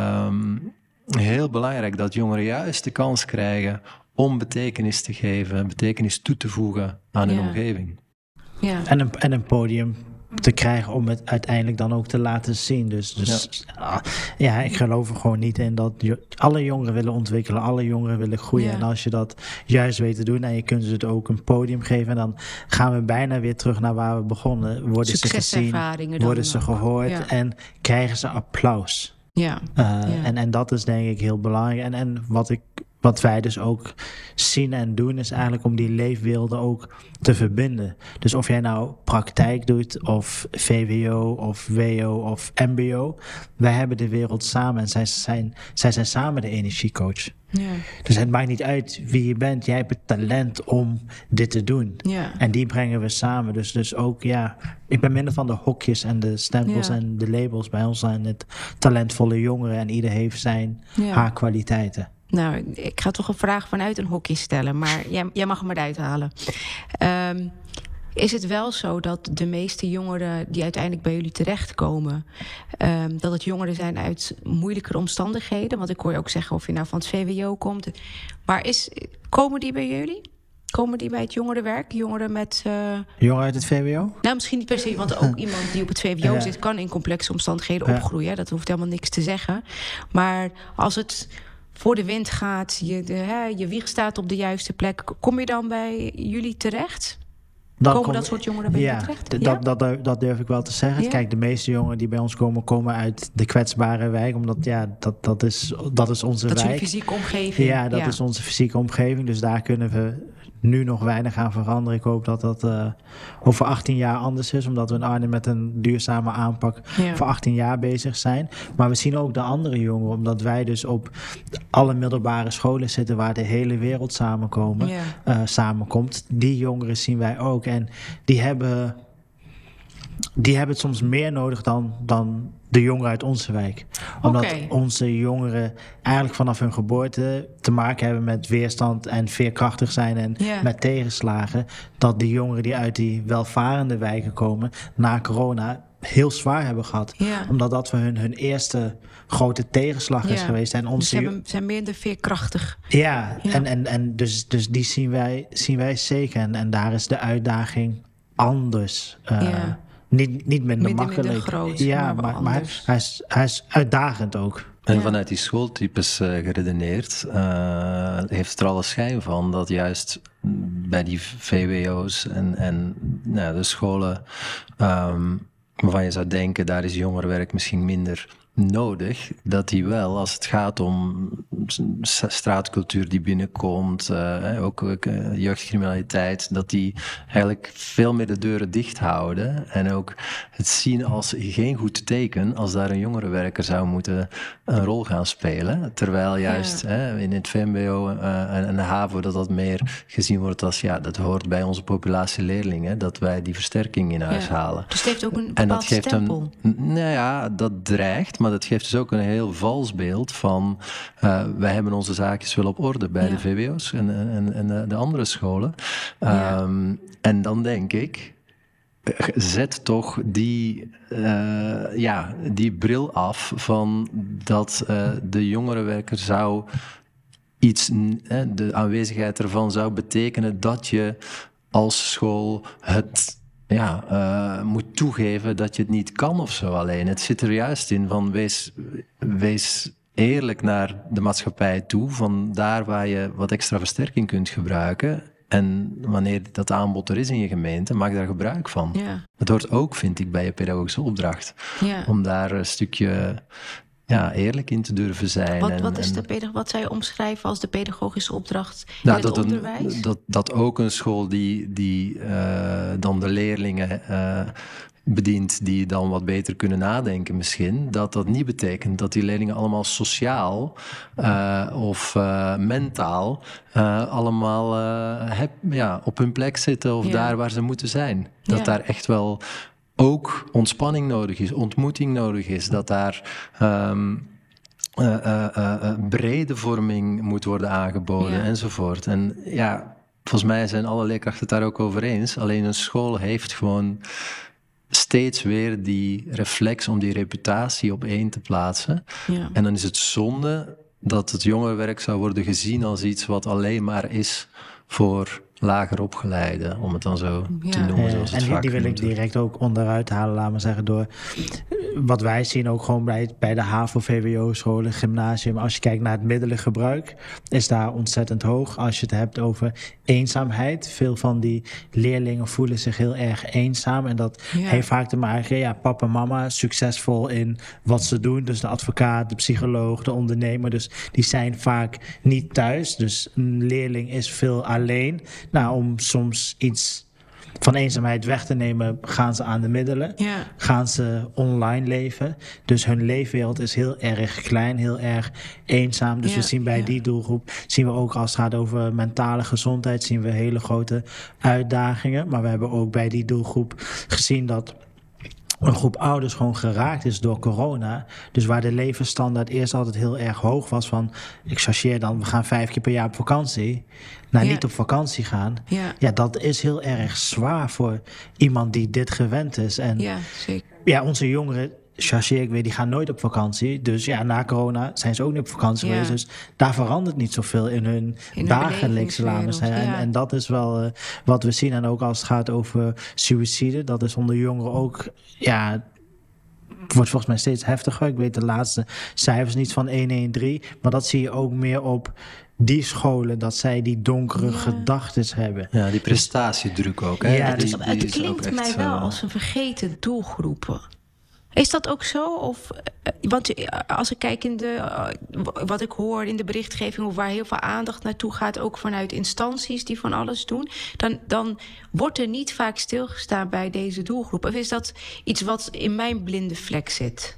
S3: um, heel belangrijk dat jongeren juist de kans krijgen om betekenis te geven, betekenis toe te voegen aan hun ja. omgeving.
S2: Ja. En, een, en een podium te krijgen om het uiteindelijk dan ook te laten zien. Dus, dus ja. ja, ik geloof er gewoon niet in dat jo- alle jongeren willen ontwikkelen, alle jongeren willen groeien. Ja. En als je dat juist weet te doen en je kunt ze het ook een podium geven, dan gaan we bijna weer terug naar waar we begonnen. Worden ze gezien, worden ze gehoord ja. en krijgen ze applaus. Ja. Uh, ja. En, en dat is denk ik heel belangrijk. En, en wat ik Wat wij dus ook zien en doen, is eigenlijk om die leefwerelden ook te verbinden. Dus of jij nou praktijk doet, of V W O, of W O, of M B O. Wij hebben de wereld samen en zij zijn, zij zijn samen de energiecoach. Ja. Dus het maakt niet uit wie je bent. Jij hebt het talent om dit te doen. Ja. En die brengen we samen. Dus, dus ook, ja, ik ben minder van de hokjes en de stempels ja. en de labels. Bij ons zijn het talentvolle jongeren en ieder heeft zijn, ja. haar kwaliteiten.
S4: Nou, ik ga toch een vraag vanuit een hokje stellen, maar jij, jij mag hem eruit halen. Um, is het wel zo dat de meeste jongeren die uiteindelijk bij jullie terechtkomen, um, dat het jongeren zijn uit moeilijkere omstandigheden? Want ik hoor je ook zeggen of je nou van het V W O komt. Maar is, komen die bij jullie? Komen die bij het jongerenwerk? Jongeren met... Uh...
S2: Jongeren uit het V W O?
S4: Nou, misschien niet per se, want ook iemand die op het V W O ja. zit kan in complexe omstandigheden ja. opgroeien. Dat hoeft helemaal niks te zeggen. Maar als het voor de wind gaat, je, de, hè, je wieg staat op de juiste plek, kom je dan bij jullie terecht? Dan komen kom, dat soort jongeren bij
S2: ja,
S4: jullie terecht?
S2: D-
S4: ja,
S2: dat, dat, dat durf ik wel te zeggen. Ja? Kijk, de meeste jongeren die bij ons komen, komen uit de kwetsbare wijk. Omdat ja, dat, dat, is, dat is onze
S4: dat
S2: wijk.
S4: Dat is je fysieke omgeving.
S2: Ja, dat ja. is onze fysieke omgeving. Dus daar kunnen we nu nog weinig aan veranderen. Ik hoop dat dat uh, over achttien jaar anders is. Omdat we in Arnhem met een duurzame aanpak ja. voor achttien jaar bezig zijn. Maar we zien ook de andere jongeren. Omdat wij dus op alle middelbare scholen zitten waar de hele wereld samenkomen, ja. uh, samenkomt. Die jongeren zien wij ook. En die hebben, die hebben het soms meer nodig dan, dan de jongeren uit onze wijk. Omdat okay. onze jongeren eigenlijk vanaf hun geboorte te maken hebben met weerstand en veerkrachtig zijn en yeah. met tegenslagen. Dat die jongeren die uit die welvarende wijken komen na corona heel zwaar hebben gehad. Yeah. Omdat dat voor hun hun eerste grote tegenslag yeah. is geweest. En onze
S4: dus ze hebben, zijn minder veerkrachtig.
S2: Ja, ja. en, en, en dus, dus die zien wij, zien wij zeker. En, en daar is de uitdaging anders. Uh, yeah. Niet, niet minder, minder makkelijk.
S4: Minder groot,
S2: ja,
S4: maar,
S2: maar, maar hij, is, hij is uitdagend ook.
S3: En
S4: ja.
S3: vanuit die schooltypes uh, geredeneerd, uh, heeft het er alle schijn van dat juist bij die V W O's en, en nou, de scholen um, waarvan je zou denken, daar is jongerenwerk misschien minder nodig dat die wel, als het gaat om straatcultuur die binnenkomt, uh, ook uh, jeugdcriminaliteit, dat die eigenlijk veel meer de deuren dicht houden en ook het zien als geen goed teken als daar een jongerenwerker zou moeten een rol gaan spelen. Terwijl juist ja. hè, in het V M B O uh, en de HAVO dat dat meer gezien wordt als, ja, dat hoort bij onze populatie leerlingen, dat wij die versterking in huis ja. halen.
S4: Dus het heeft ook een bepaald
S3: en dat geeft
S4: stempel.
S3: Een, nou ja, dat dreigt, maar dat geeft dus ook een heel vals beeld van uh, wij hebben onze zaakjes wel op orde bij ja. de V W O's en, en, en de, de andere scholen. Ja. Um, en dan denk ik, zet toch die, uh, ja, die bril af van dat uh, de jongerenwerker zou iets, uh, de aanwezigheid ervan zou betekenen dat je als school het ja, uh, moet toegeven dat je het niet kan of zo alleen. Het zit er juist in van wees, wees eerlijk naar de maatschappij toe, van daar waar je wat extra versterking kunt gebruiken. En wanneer dat aanbod er is in je gemeente, maak daar gebruik van. Ja. Dat hoort ook, vind ik, bij je pedagogische opdracht. Ja. Om daar een stukje ja, eerlijk in te durven zijn.
S4: Wat,
S3: en,
S4: wat, is
S3: en,
S4: de pedag- wat zou je omschrijven als de pedagogische opdracht in
S3: nou,
S4: het
S3: dat
S4: onderwijs?
S3: Een, dat, dat ook een school die, die uh, dan de leerlingen uh, bedient, die dan wat beter kunnen nadenken misschien, dat dat niet betekent dat die leerlingen allemaal sociaal uh, of uh, mentaal uh, allemaal uh, heb, ja, op hun plek zitten of ja. daar waar ze moeten zijn. Dat ja. daar echt wel ook ontspanning nodig is, ontmoeting nodig is, dat daar um, uh, uh, uh, brede vorming moet worden aangeboden ja. enzovoort. En ja, volgens mij zijn alle leerkrachten het daar ook over eens. Alleen een school heeft gewoon steeds weer die reflex om die reputatie op één te plaatsen. Ja. En dan is het zonde dat het jongerenwerk zou worden gezien als iets wat alleen maar is voor lager opgeleiden, om het dan zo ja. te noemen. Zoals het
S2: en
S3: vaak
S2: die wil ik direct ook onderuit halen, laten we zeggen, door wat wij zien ook gewoon bij, bij de HAVO, V W O-scholen, gymnasium. Als je kijkt naar het middelengebruik, is daar ontzettend hoog. Als je het hebt over eenzaamheid, veel van die leerlingen voelen zich heel erg eenzaam. En dat ja. heeft vaak te maken, ja, papa en mama succesvol in wat ze doen. Dus de advocaat, de psycholoog, de ondernemer. Dus die zijn vaak niet thuis. Dus een leerling is veel alleen. Nou, om soms iets van eenzaamheid weg te nemen, gaan ze aan de middelen. Ja. Gaan ze online leven. Dus hun leefwereld is heel erg klein, heel erg eenzaam. Dus ja, we zien bij ja. die doelgroep, zien we ook als het gaat over mentale gezondheid, zien we hele grote uitdagingen. Maar we hebben ook bij die doelgroep gezien dat een groep ouders gewoon geraakt is door corona. Dus waar de levensstandaard eerst altijd heel erg hoog was van, ik chargeer dan, we gaan vijf keer per jaar op vakantie. Nou, ja. niet op vakantie gaan. Ja. ja, dat is heel erg zwaar voor iemand die dit gewend is. En
S4: ja, zeker.
S2: Ja, onze jongeren, chargeer ik weer, die gaan nooit op vakantie. Dus ja, na corona zijn ze ook niet op vakantie ja. geweest. Dus daar verandert niet zoveel in hun in dagelijkse levens. Ja. En, en dat is wel uh, wat we zien. En ook als het gaat over suïcide, dat is onder jongeren ook, ja, wordt volgens mij steeds heftiger. Ik weet de laatste cijfers niet van honderddertien. Maar dat zie je ook meer op die scholen, dat zij die donkere ja. gedachtes hebben.
S3: Ja, die prestatiedruk ook. Hè?
S4: Ja,
S3: die,
S4: dus, die het klinkt mij echt, wel uh... als een vergeten doelgroepen. Is dat ook zo? Of, want als ik kijk in de, wat ik hoor in de berichtgeving, of waar heel veel aandacht naartoe gaat, ook vanuit instanties die van alles doen, dan, dan wordt er niet vaak stilgestaan bij deze doelgroep. Of is dat iets wat in mijn blinde vlek zit?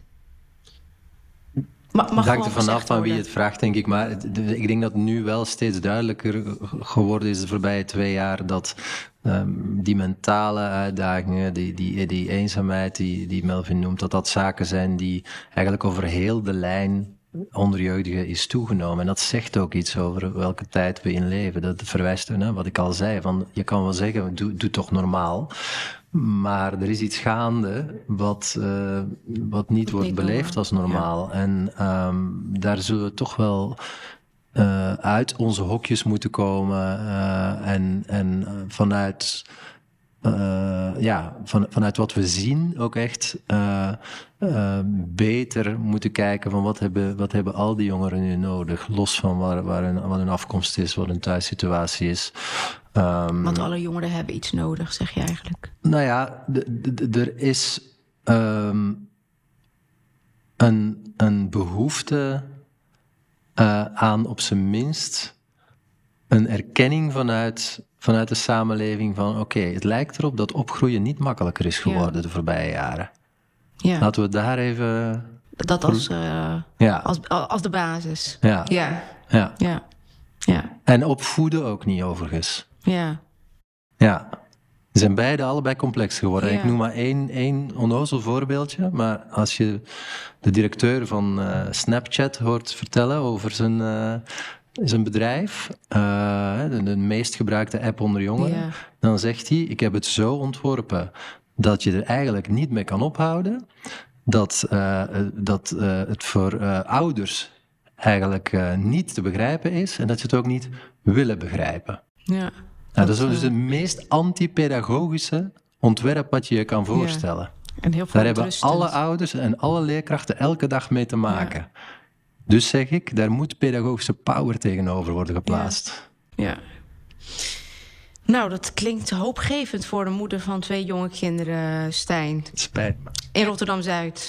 S3: Het hangt er vanaf van wie het vraagt, denk ik. Maar ik denk dat nu wel steeds duidelijker geworden is de voorbije twee jaar dat um, die mentale uitdagingen, die, die, die eenzaamheid die, die Melvin noemt, dat dat zaken zijn die eigenlijk over heel de lijn onder jeugdigen is toegenomen. En dat zegt ook iets over welke tijd we in leven. Dat verwijst naar wat ik al zei. Van, je kan wel zeggen, doe, doe toch normaal. Maar er is iets gaande wat, uh, wat niet wordt beleefd als normaal. Ja. En um, daar zullen we toch wel uh, uit onze hokjes moeten komen. Uh, en en uh, vanuit, uh, ja, van, vanuit wat we zien ook echt uh, uh, beter moeten kijken van wat hebben, wat hebben al die jongeren nu nodig. Los van waar, waar hun, wat hun afkomst is, wat hun thuissituatie is.
S4: Um, Want alle jongeren hebben iets nodig, zeg je eigenlijk?
S3: Nou ja, d- d- d- er is... Um, een, een behoefte uh, aan op zijn minst een erkenning vanuit, vanuit de samenleving van oké, okay, het lijkt erop dat opgroeien niet makkelijker is geworden ja. de voorbije jaren.
S4: Ja.
S3: Laten we daar even...
S4: Dat als, uh, ja. als, als de basis.
S3: Ja.
S4: Ja.
S3: Ja.
S4: ja. ja.
S3: En opvoeden ook niet, overigens.
S4: Ja.
S3: Ja. Ze zijn beide allebei complex geworden.
S4: Ja.
S3: Ik noem maar één, één onnozel voorbeeldje. Maar als je de directeur van uh, Snapchat hoort vertellen over zijn, uh, zijn bedrijf, uh, de, de meest gebruikte app onder jongeren, ja. dan zegt hij, ik heb het zo ontworpen dat je er eigenlijk niet mee kan ophouden. Dat, uh, dat uh, het voor uh, ouders eigenlijk uh, niet te begrijpen is en dat ze het ook niet willen begrijpen.
S4: Ja.
S3: Nou, dat is dus het meest anti-pedagogische ontwerp wat je je kan voorstellen.
S4: Ja. En heel veel
S3: daar hebben alle ouders en alle leerkrachten elke dag mee te maken. Ja. Dus zeg ik, daar moet pedagogische power tegenover worden geplaatst.
S4: Ja. ja. Nou, dat klinkt hoopgevend voor de moeder van twee jonge kinderen, Stijn.
S3: Het spijt me.
S4: In Rotterdam-Zuid.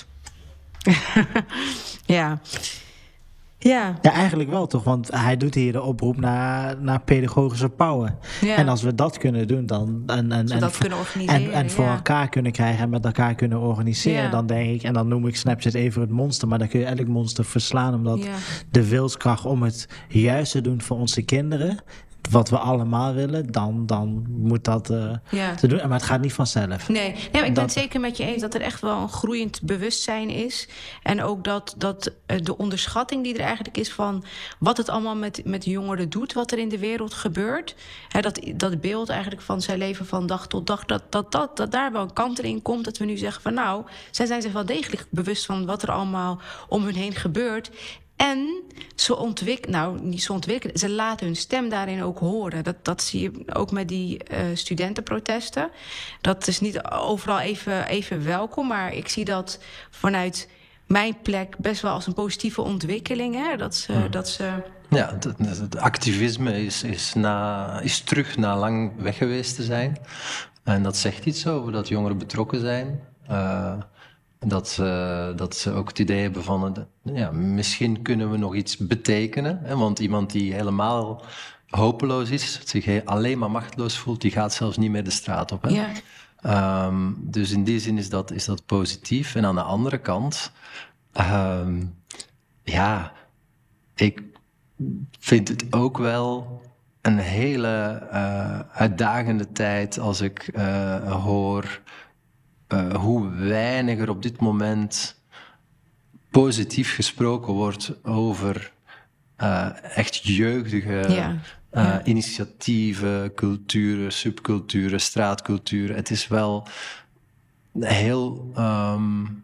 S4: ja. Ja.
S2: ja, eigenlijk wel toch, want hij doet hier de oproep naar, naar pedagogische power. Ja. En als we dat kunnen doen, dan en, en,
S4: en, dat kunnen organiseren,
S2: en, en voor
S4: ja.
S2: elkaar kunnen krijgen en met elkaar kunnen organiseren, ja. dan denk ik, en dan noem ik Snapchat even het monster, maar dan kun je elk monster verslaan, omdat ja. de wilskracht om het juist te doen voor onze kinderen, wat we allemaal willen, dan, dan moet dat uh, ja. te doen. Maar het gaat niet vanzelf.
S4: Nee, nee maar ik dat... ben het zeker met je eens dat er echt wel een groeiend bewustzijn is. En ook dat, dat uh, de onderschatting die er eigenlijk is van wat het allemaal met, met jongeren doet, wat er in de wereld gebeurt. Hè, dat, dat beeld eigenlijk van zijn leven van dag tot dag, dat, dat, dat, dat daar wel een kantering komt. Dat we nu zeggen van nou, zij zijn zich wel degelijk bewust van wat er allemaal om hun heen gebeurt. En ze ontwikkelen, nou niet zo ontwikkelen, ze laten hun stem daarin ook horen. Dat, dat zie je ook met die uh, studentenprotesten. Dat is niet overal even, even welkom, maar ik zie dat vanuit mijn plek best wel als een positieve ontwikkeling. Hè? Dat ze, hmm. dat ze...
S3: Ja, het, het activisme is, is, na, is terug na lang weg geweest te zijn. En dat zegt iets over dat jongeren betrokken zijn. Uh, Dat ze, dat ze ook het idee hebben van, ja, misschien kunnen we nog iets betekenen. Hè? Want iemand die helemaal hopeloos is, zich alleen maar machteloos voelt, die gaat zelfs niet meer de straat op. Hè? Ja. Um, dus in die zin is dat, is dat positief. En aan de andere kant, um, ja, ik vind het ook wel een hele uh, uitdagende tijd als ik uh, hoor... Uh, hoe weinig er op dit moment positief gesproken wordt over uh, echt jeugdige ja, uh, ja. initiatieven, culturen, subculturen, straatculturen. Het is wel heel, um,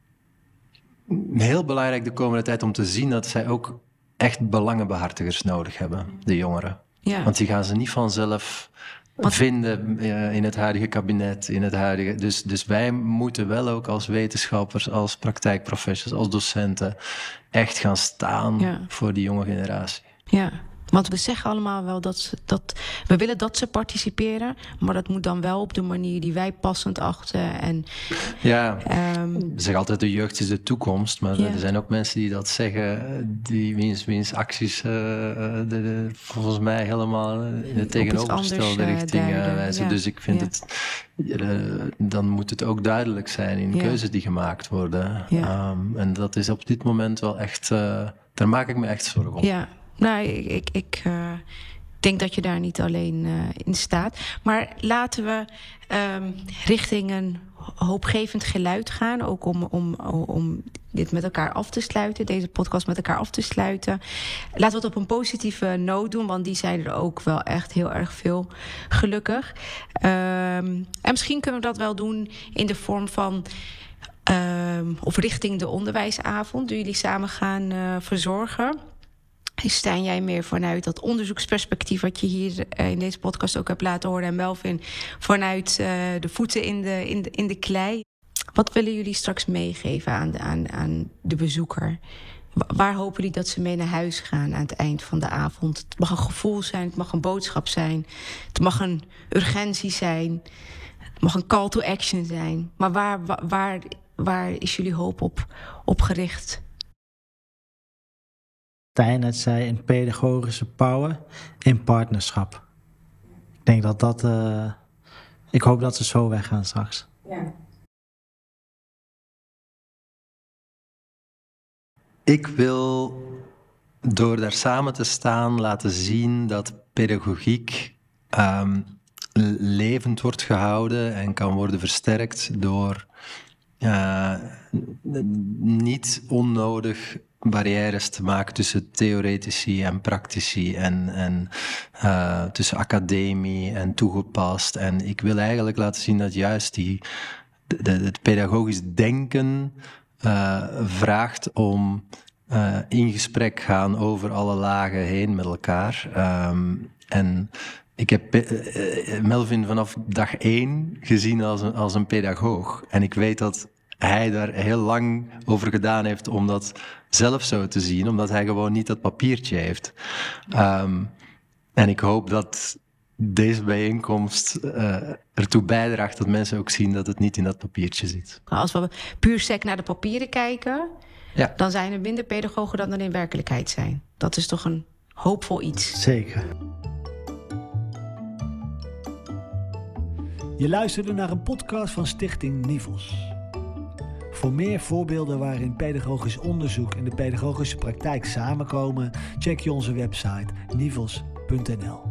S3: heel belangrijk de komende tijd om te zien dat zij ook echt belangenbehartigers nodig hebben, de jongeren. Ja. Want die gaan ze niet vanzelf... Wat? vinden uh, in het huidige kabinet, in het huidige... Dus, dus wij moeten wel ook als wetenschappers, als praktijkprofessors, als docenten echt gaan staan ja. voor die jonge generatie.
S4: Ja, want we zeggen allemaal wel dat, ze, dat we willen dat ze participeren, maar dat moet dan wel op de manier die wij passend achten. En,
S3: ja, um, we zeggen altijd de jeugd is de toekomst, maar ja. er zijn ook mensen die dat zeggen, die wiens, wiens acties uh, de, de, volgens mij helemaal in de tegenovergestelde richting uh, wijzen. Ja. Dus ik vind ja. het, uh, dan moet het ook duidelijk zijn in ja. keuzes die gemaakt worden. Ja. Um, en dat is op dit moment wel echt, uh, daar maak ik me echt zorgen om.
S4: Ja. Nou, ik, ik, ik uh, denk dat je daar niet alleen uh, in staat. Maar laten we um, richting een hoopgevend geluid gaan. Ook om, om, om dit met elkaar af te sluiten. Deze podcast met elkaar af te sluiten. Laten we het op een positieve noot doen. Want die zijn er ook wel echt heel erg veel, gelukkig. Um, en misschien kunnen we dat wel doen in de vorm van... Um, of richting de onderwijsavond. Die jullie samen gaan uh, verzorgen. Stijn, jij meer vanuit dat onderzoeksperspectief... wat je hier in deze podcast ook hebt laten horen... en Melvin vanuit uh, de voeten in de, in, de, in de klei. Wat willen jullie straks meegeven aan de, aan, aan de bezoeker? Waar hopen jullie dat ze mee naar huis gaan aan het eind van de avond? Het mag een gevoel zijn, het mag een boodschap zijn... het mag een urgentie zijn, het mag een call to action zijn. Maar waar... waar, waar waar is jullie hoop op, op gericht?
S2: Tijn net zei, een pedagogische power in partnerschap. Ik denk dat dat... Uh, ik hoop dat ze zo weggaan straks. Ja.
S3: Ik wil door daar samen te staan laten zien dat pedagogiek um, levend wordt gehouden en kan worden versterkt door uh, niet onnodig barrières te maken tussen theoretici en praktici en, en uh, tussen academie en toegepast. En ik wil eigenlijk laten zien dat juist die, de, de, het pedagogisch denken uh, vraagt om uh, in gesprek gaan over alle lagen heen met elkaar. Um, en ik heb uh, Melvin vanaf dag één gezien als een, als een pedagoog. En ik weet dat hij daar heel lang over gedaan heeft om dat zelf zo te zien, omdat hij gewoon niet dat papiertje heeft. Um, en ik hoop dat deze bijeenkomst uh, ertoe bijdraagt dat mensen ook zien dat het niet in dat papiertje zit.
S4: Als we puur sec naar de papieren kijken,
S3: ja.
S4: dan zijn er minder pedagogen dan er in werkelijkheid zijn. Dat is toch een hoopvol iets.
S2: Zeker.
S1: Je luisterde naar een podcast van Stichting Nivels. Voor meer voorbeelden waarin pedagogisch onderzoek en de pedagogische praktijk samenkomen, check je onze website nivels punt n l.